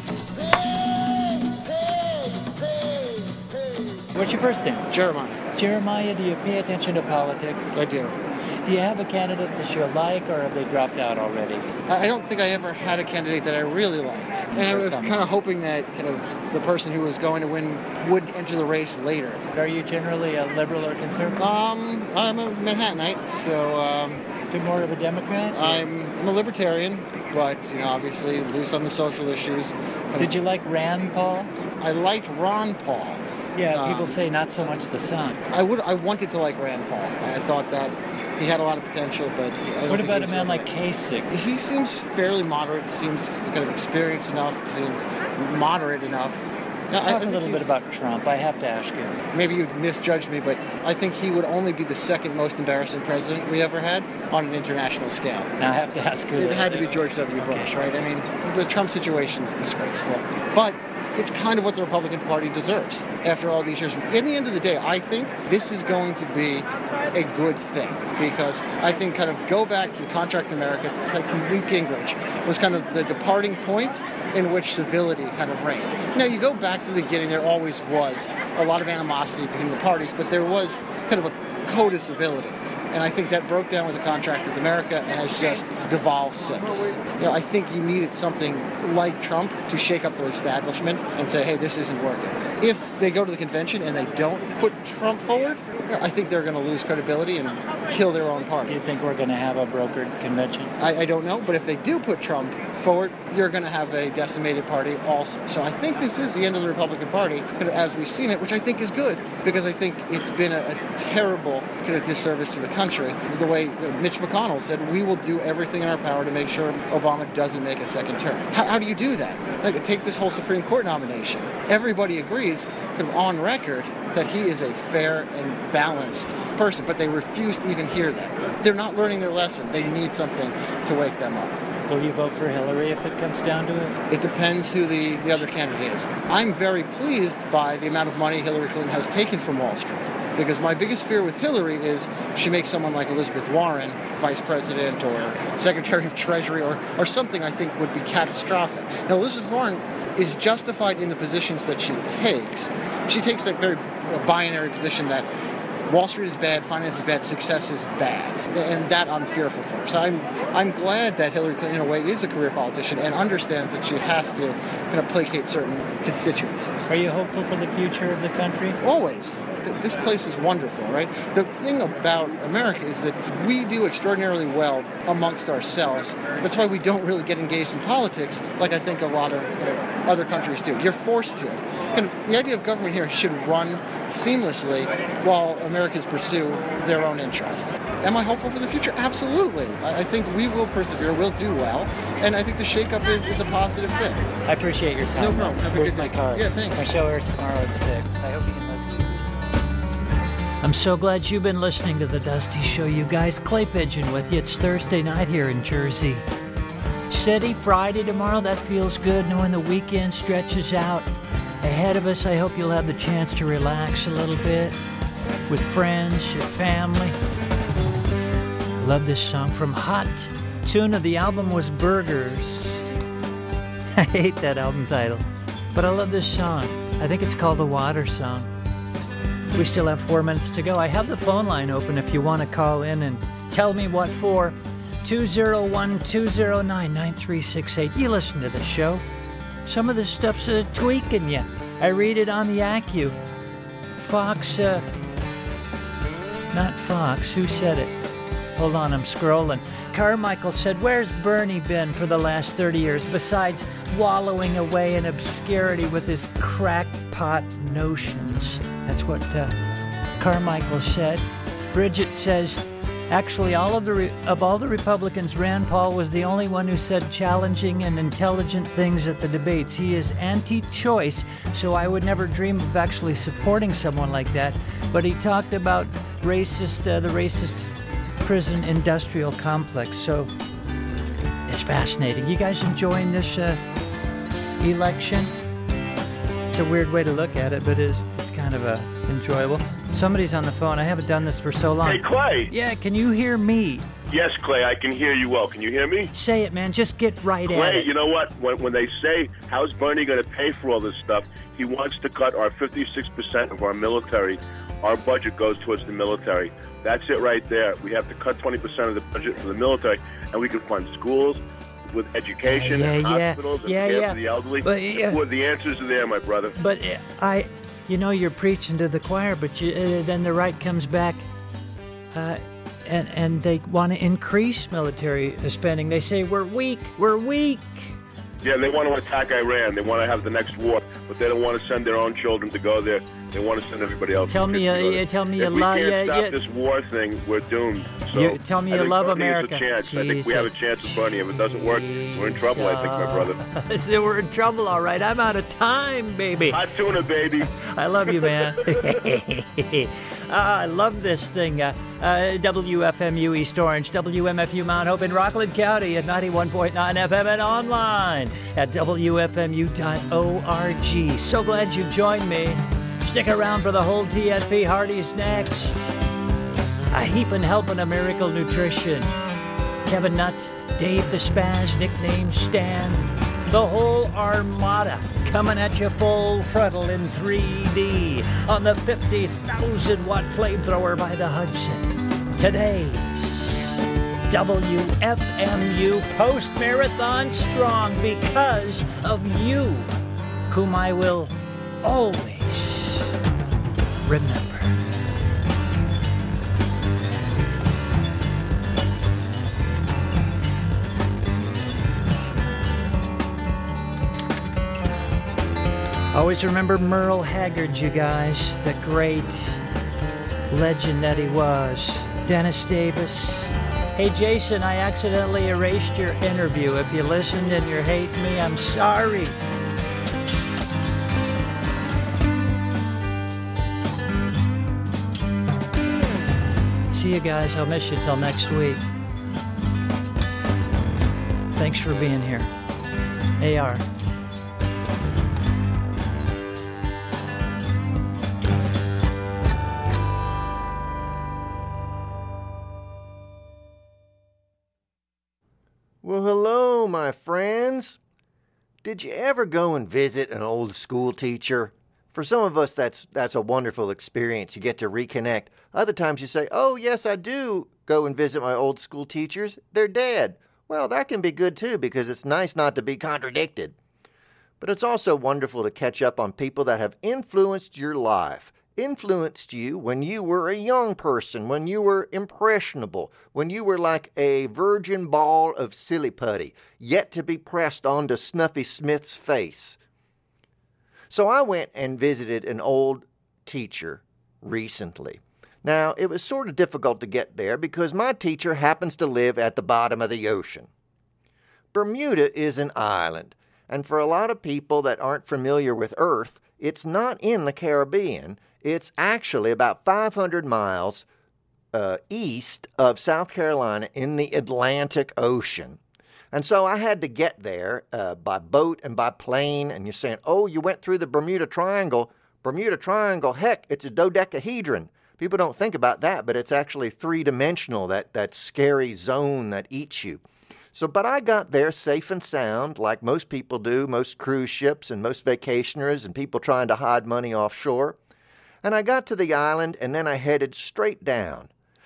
What's your first name? Jeremiah. Jeremiah, do you pay attention to politics? I do. Do you have a candidate that you like, or have they dropped out already? I don't think I ever had a candidate that I really liked. And I was kind of hoping that kind of the person who was going to win would enter the race later. Are you generally a liberal or conservative? I'm a Manhattanite, so... You're more of a Democrat? I'm a libertarian, but, obviously loose on the social issues. Did you like Rand Paul? I liked Ron Paul. Yeah, people say not so much the son. I wanted to like Rand Paul. I thought that he had a lot of potential, but I don't What think about he a man like Kasich? He seems fairly moderate, seems kind of experienced enough, seems moderate enough. Talk a little bit about Trump. I have to ask you. Maybe you've misjudged me, but I think he would only be the second most embarrassing president we ever had on an international scale. Now I have to ask you. It had to be George W. Bush, right? I mean, the Trump situation is disgraceful. But it's kind of what the Republican Party deserves after all these years. In the end of the day, I think this is going to be a good thing because I think kind of go back to Contract America, it's like Newt Gingrich was kind of the departing point in which civility kind of reigned. Now, you go back to the beginning, there always was a lot of animosity between the parties, but there was kind of a code of civility. And I think that broke down with the Contract with America and has just devolved since. I think you needed something like Trump to shake up the establishment and say, hey, this isn't working. If they go to the convention and they don't put Trump forward, I think they're going to lose credibility and kill their own party. Do you think we're going to have a brokered convention? I don't know, but if they do put Trump forward, you're going to have a decimated party also. So I think this is the end of the Republican Party as we've seen it, which I think is good because I think it's been a terrible kind of disservice to the country. The way Mitch McConnell said, we will do everything in our power to make sure Obama doesn't make a second term. How do you do that? Like, take this whole Supreme Court nomination. Everybody agrees, kind of on record, that he is a fair and balanced person, but they refuse to even hear that. They're not learning their lesson. They need something to wake them up. Will you vote for Hillary if it comes down to it? It depends who the other candidate is. I'm very pleased by the amount of money Hillary Clinton has taken from Wall Street. Because my biggest fear with Hillary is she makes someone like Elizabeth Warren vice president or secretary of Treasury or something I think would be catastrophic. Now, Elizabeth Warren is justified in the positions that she takes. She takes that very binary position that Wall Street is bad, finance is bad, success is bad. And that I'm fearful for. So I'm glad that Hillary Clinton, in a way, is a career politician and understands that she has to kind of placate certain constituencies. Are you hopeful for the future of the country? Always. This place is wonderful, right? The thing about America is that we do extraordinarily well amongst ourselves. That's why we don't really get engaged in politics like I think a lot of other countries do. You're forced to. And the idea of government here should run seamlessly while Americans pursue their own interests. Am I hopeful for the future? Absolutely. I think we will persevere, we'll do well, and I think the shakeup is a positive thing. I appreciate your time. No problem. Have a Here's good my day. card. Yeah, thanks. My show airs tomorrow at 6. I hope you can listen. I'm so glad you've been listening to The Dusty Show, you guys. Clay Pigeon with you. It's Thursday night here in Jersey City. Friday tomorrow. That feels good knowing the weekend stretches out ahead of us. I hope you'll have the chance to relax a little bit with friends, your family. Love this song from Hot Tuna. The album was Burgers. I hate that album title, but I love this song. I think it's called The Water Song. We still have 4 minutes to go. I have the phone line open if you want to call in and tell me what for. 201-209-9368. You listen to the show. Some of this stuff's tweaking you. I read it on the AccuWeather. Fox, not Fox, who said it? Hold on, I'm scrolling. Carmichael said, where's Bernie been for the last 30 years besides wallowing away in obscurity with his crackpot notions? That's what Carmichael said. Bridget says, actually, all of all the Republicans, Rand Paul was the only one who said challenging and intelligent things at the debates. He is anti-choice, so I would never dream of actually supporting someone like that. But he talked about the racist prison industrial complex. So it's fascinating. You guys enjoying this election? It's a weird way to look at it, but it's kind of enjoyable. Somebody's on the phone. I haven't done this for so long. Hey, Clay. Yeah, can you hear me? Yes, Clay, I can hear you well. Can you hear me? Say it, man. Just get right Clay, at it. you know what? When they say, how's Bernie going to pay for all this stuff, he wants to cut our 56% of our military. Our budget goes towards the military. That's it right there. We have to cut 20% of the budget for the military, and we can fund schools with education and hospitals and care for the elderly. But, the answers are there, my brother. But you know, you're preaching to the choir, but then the right comes back and they want to increase military spending. They say, we're weak. Yeah, they want to attack Iran. They want to have the next war, but they don't want to send their own children to go there. They want to send everybody else. Tell me you love. If we can't stop this war thing, we're doomed. So tell me I you think love Bernie America. has a chance. I think we have a chance with Bernie. If it doesn't work, we're in trouble. I think, my brother. So we're in trouble, all right. I'm out of time, baby. Hot tuna, baby. I love you, man. I love this thing. WFMU East Orange, WMFU Mount Hope in Rockland County at 91.9 FM and online at WFMU.org. So glad you joined me. Stick around for the whole TSP. Hardy's next. A heapin' helpin' of Miracle Nutrition. Kevin Nutt, Dave the Spaz, nickname Stan. The whole armada coming at you full frontal in 3D on the 50,000 watt flamethrower by the Hudson. Today's WFMU post-marathon strong because of you, whom I will always remember. Always remember Merle Haggard, you guys, the great legend that he was. Dennis Davis. Hey, Jason, I accidentally erased your interview. If you listened and you're hating me, I'm sorry. See you guys. I'll miss you till next week. Thanks for being here. AR. Well, hello, my friends. Did you ever go and visit an old school teacher? For some of us, that's a wonderful experience. You get to reconnect. Other times you say, oh, yes, I do go and visit my old school teachers. They're dead. Well, that can be good, too, because it's nice not to be contradicted. But it's also wonderful to catch up on people that have influenced your life. Influenced you when you were a young person, when you were impressionable, when you were like a virgin ball of silly putty, yet to be pressed onto Snuffy Smith's face. So I went and visited an old teacher recently. Now, it was sort of difficult to get there because my teacher happens to live at the bottom of the ocean. Bermuda is an island, and for a lot of people that aren't familiar with Earth, it's not in the Caribbean. It's actually about 500 miles east of South Carolina in the Atlantic Ocean. And so I had to get there by boat and by plane. And you're saying, oh, you went through the Bermuda Triangle. Bermuda Triangle, heck, it's a dodecahedron. People don't think about that, but it's actually three-dimensional, that scary zone that eats you. But I got there safe and sound, like most people do, most cruise ships and most vacationers and people trying to hide money offshore. And I got to the island, and then I headed straight down.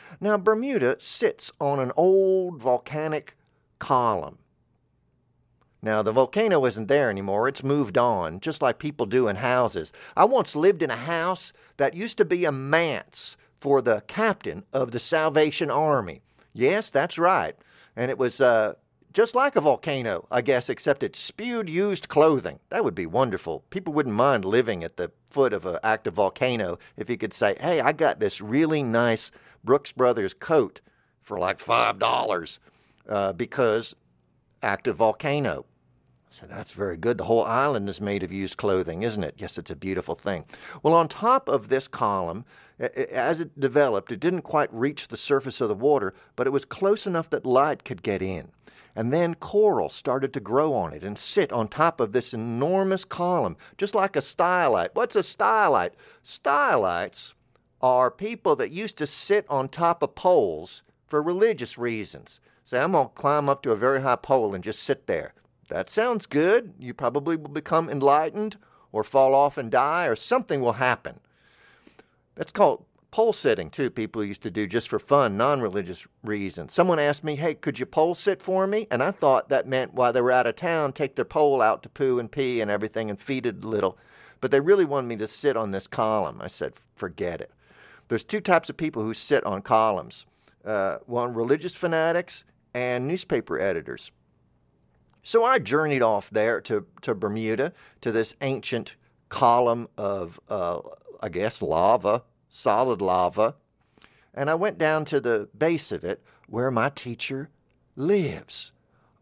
Now, Bermuda sits on an old volcanic column. Now, the volcano isn't there anymore. It's moved on, just like people do in houses. I once lived in a house that used to be a manse for the captain of the Salvation Army. Yes, that's right. And it was just like a volcano, I guess, except it spewed used clothing. That would be wonderful. People wouldn't mind living at the foot of an active volcano if you could say, hey, I got this really nice Brooks Brothers coat for like $5 because active volcano. So that's very good. The whole island is made of used clothing, isn't it? Yes, it's a beautiful thing. Well, on top of this column, as it developed, it didn't quite reach the surface of the water, but it was close enough that light could get in. And then coral started to grow on it and sit on top of this enormous column, just like a stylite. What's a stylite? Stylites are people that used to sit on top of poles for religious reasons. Say, I'm going to climb up to a very high pole and just sit there. That sounds good. You probably will become enlightened or fall off and die or something will happen. That's called pole sitting, too. People used to do just for fun, non-religious reasons. Someone asked me, hey, could you pole sit for me? And I thought that meant while they were out of town, take their pole out to poo and pee and everything and feed it a little. But they really wanted me to sit on this column. I said, forget it. There's two types of people who sit on columns. One, religious fanatics and newspaper editors. So I journeyed off there to Bermuda, to this ancient column of, I guess, lava, solid lava. And I went down to the base of it where my teacher lives.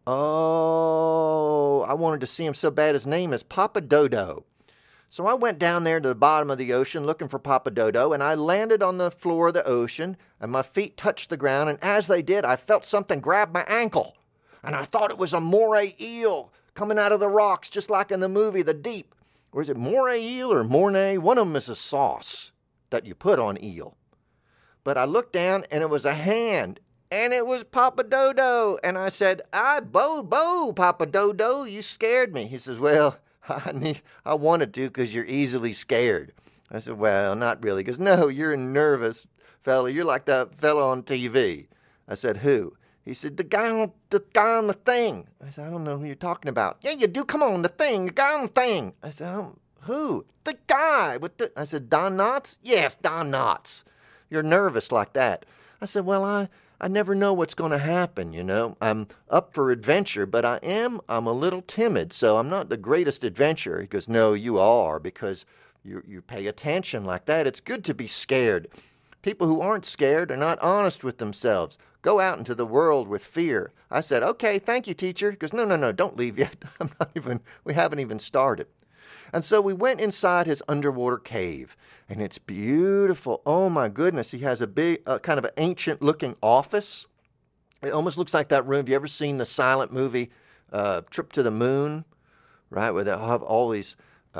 Oh, I wanted to see him so bad. His name is Papa Dodo. So I went down there to the bottom of the ocean looking for Papa Dodo, and I landed on the floor of the ocean, and my feet touched the ground, and as they did, I felt something grab my ankle. And I thought it was a moray eel coming out of the rocks, just like in the movie The Deep. Or is it moray eel or mornay? One of them is a sauce that you put on eel. But I looked down, and it was a hand, and it was Papa Dodo. And I said, Bo, Papa Dodo, you scared me. He says, well, I wanted to because you're easily scared. I said, well, not really. He goes, no, you're a nervous fella. You're like that fella on TV. I said, who? He said, the guy on the thing. I said, I don't know who you're talking about. Yeah, you do. Come on, the thing. The guy on the thing. I said, who? The guy with the... I said, Don Knotts? Yes, Don Knotts. You're nervous like that. I said, well, I never know what's going to happen, you know. I'm up for adventure, but I'm a little timid, so I'm not the greatest adventurer. He goes, no, you are, because you pay attention like that. It's good to be scared. People who aren't scared are not honest with themselves. Go out into the world with fear. I said, okay, thank you, teacher. He goes, no, don't leave yet. We haven't even started. And so we went inside his underwater cave, and it's beautiful. Oh, my goodness. He has a big, kind of an ancient-looking office. It almost looks like that room. Have you ever seen the silent movie Trip to the Moon? Right, where they have all these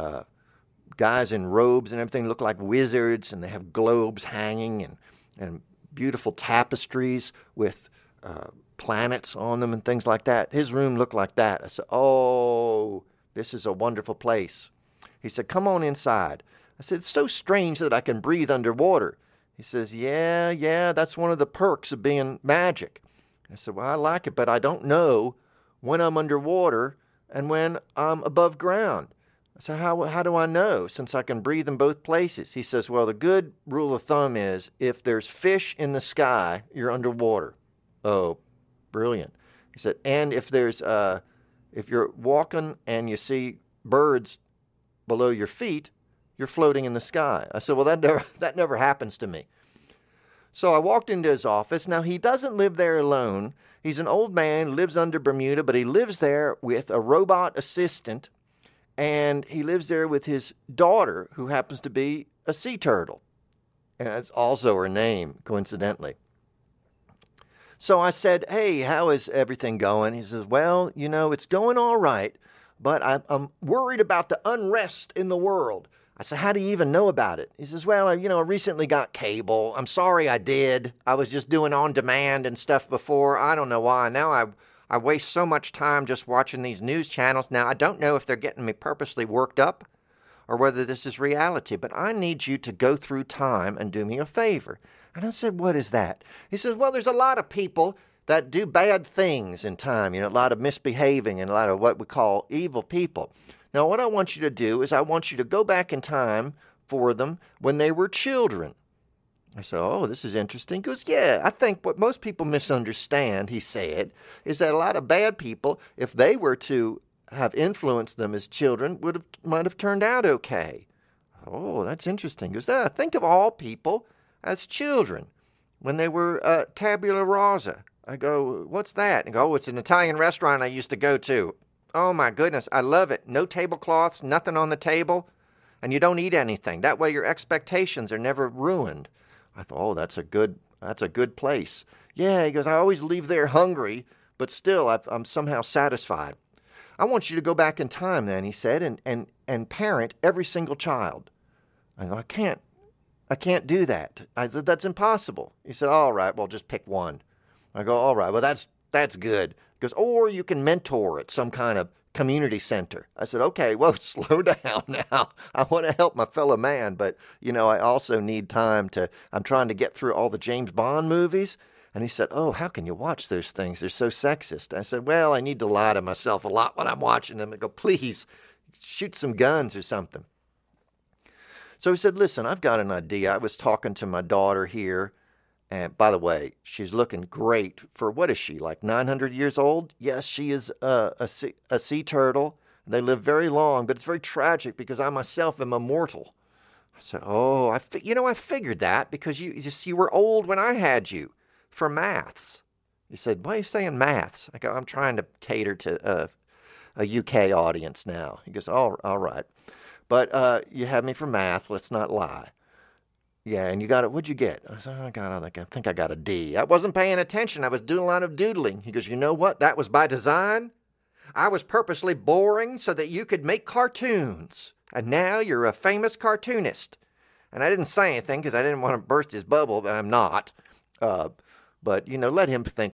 guys in robes and everything look like wizards, and they have globes hanging and beautiful tapestries with planets on them and things like that. His room looked like that. I said, oh, this is a wonderful place. He said, come on inside. I said, it's so strange that I can breathe underwater. He says, yeah, that's one of the perks of being magic. I said, well, I like it, but I don't know when I'm underwater and when I'm above ground. I said, how do I know, since I can breathe in both places? He says, well, the good rule of thumb is if there's fish in the sky, you're underwater. Oh, brilliant. He said, and if you're walking and you see birds below your feet, you're floating in the sky. I said, well, that never happens to me. So I walked into his office. Now, he doesn't live there alone. He's an old man, lives under Bermuda, but he lives there with a robot assistant, and he lives there with his daughter, who happens to be a sea turtle. And that's also her name, coincidentally. So I said, hey, how is everything going? He says, well, it's going all right, but I'm worried about the unrest in the world. I said, how do you even know about it? He says, well, I recently got cable. I'm sorry I did. I was just doing on demand and stuff before. I don't know why. Now I waste so much time just watching these news channels. Now, I don't know if they're getting me purposely worked up or whether this is reality, but I need you to go through time and do me a favor. And I said, what is that? He says, well, there's a lot of people that do bad things in time, a lot of misbehaving and a lot of what we call evil people. Now, what I want you to do is I want you to go back in time for them when they were children. I said, oh, this is interesting. He goes, yeah, I think what most people misunderstand, he said, is that a lot of bad people, if they were to have influenced them as children, might have turned out okay. Oh, that's interesting. He goes, think of all people as children when they were tabula rasa. I go, what's that? And go, oh, it's an Italian restaurant I used to go to. Oh, my goodness, I love it. No tablecloths, nothing on the table, and you don't eat anything. That way your expectations are never ruined. I thought, oh, that's a good place. Yeah, he goes, I always leave there hungry, but still I'm somehow satisfied. I want you to go back in time then, he said, and parent every single child. I go, I can't do that. I said, that's impossible. He said, all right, well, just pick one. I go, all right, well, that's good. He goes, or you can mentor at some kind of community center. I said, okay, well, slow down now. I want to help my fellow man, but, I also need time I'm trying to get through all the James Bond movies. And he said, oh, how can you watch those things? They're so sexist. I said, well, I need to lie to myself a lot when I'm watching them. I go, please, shoot some guns or something. So he said, listen, I've got an idea. I was talking to my daughter here. And by the way, she's looking great for, what is she, like 900 years old? Yes, she is a sea turtle. They live very long, but it's very tragic because I myself am immortal. I said, oh, I figured that because you were old when I had you for maths. He said, why are you saying maths? I go, I'm trying to cater to a UK audience now. He goes, all right. But you had me for math. Let's not lie. Yeah, and you got it. What'd you get? I said, I think I got a D. I wasn't paying attention. I was doing a lot of doodling. He goes, you know what? That was by design. I was purposely boring so that you could make cartoons. And now you're a famous cartoonist. And I didn't say anything because I didn't want to burst his bubble, but I'm not. But, let him think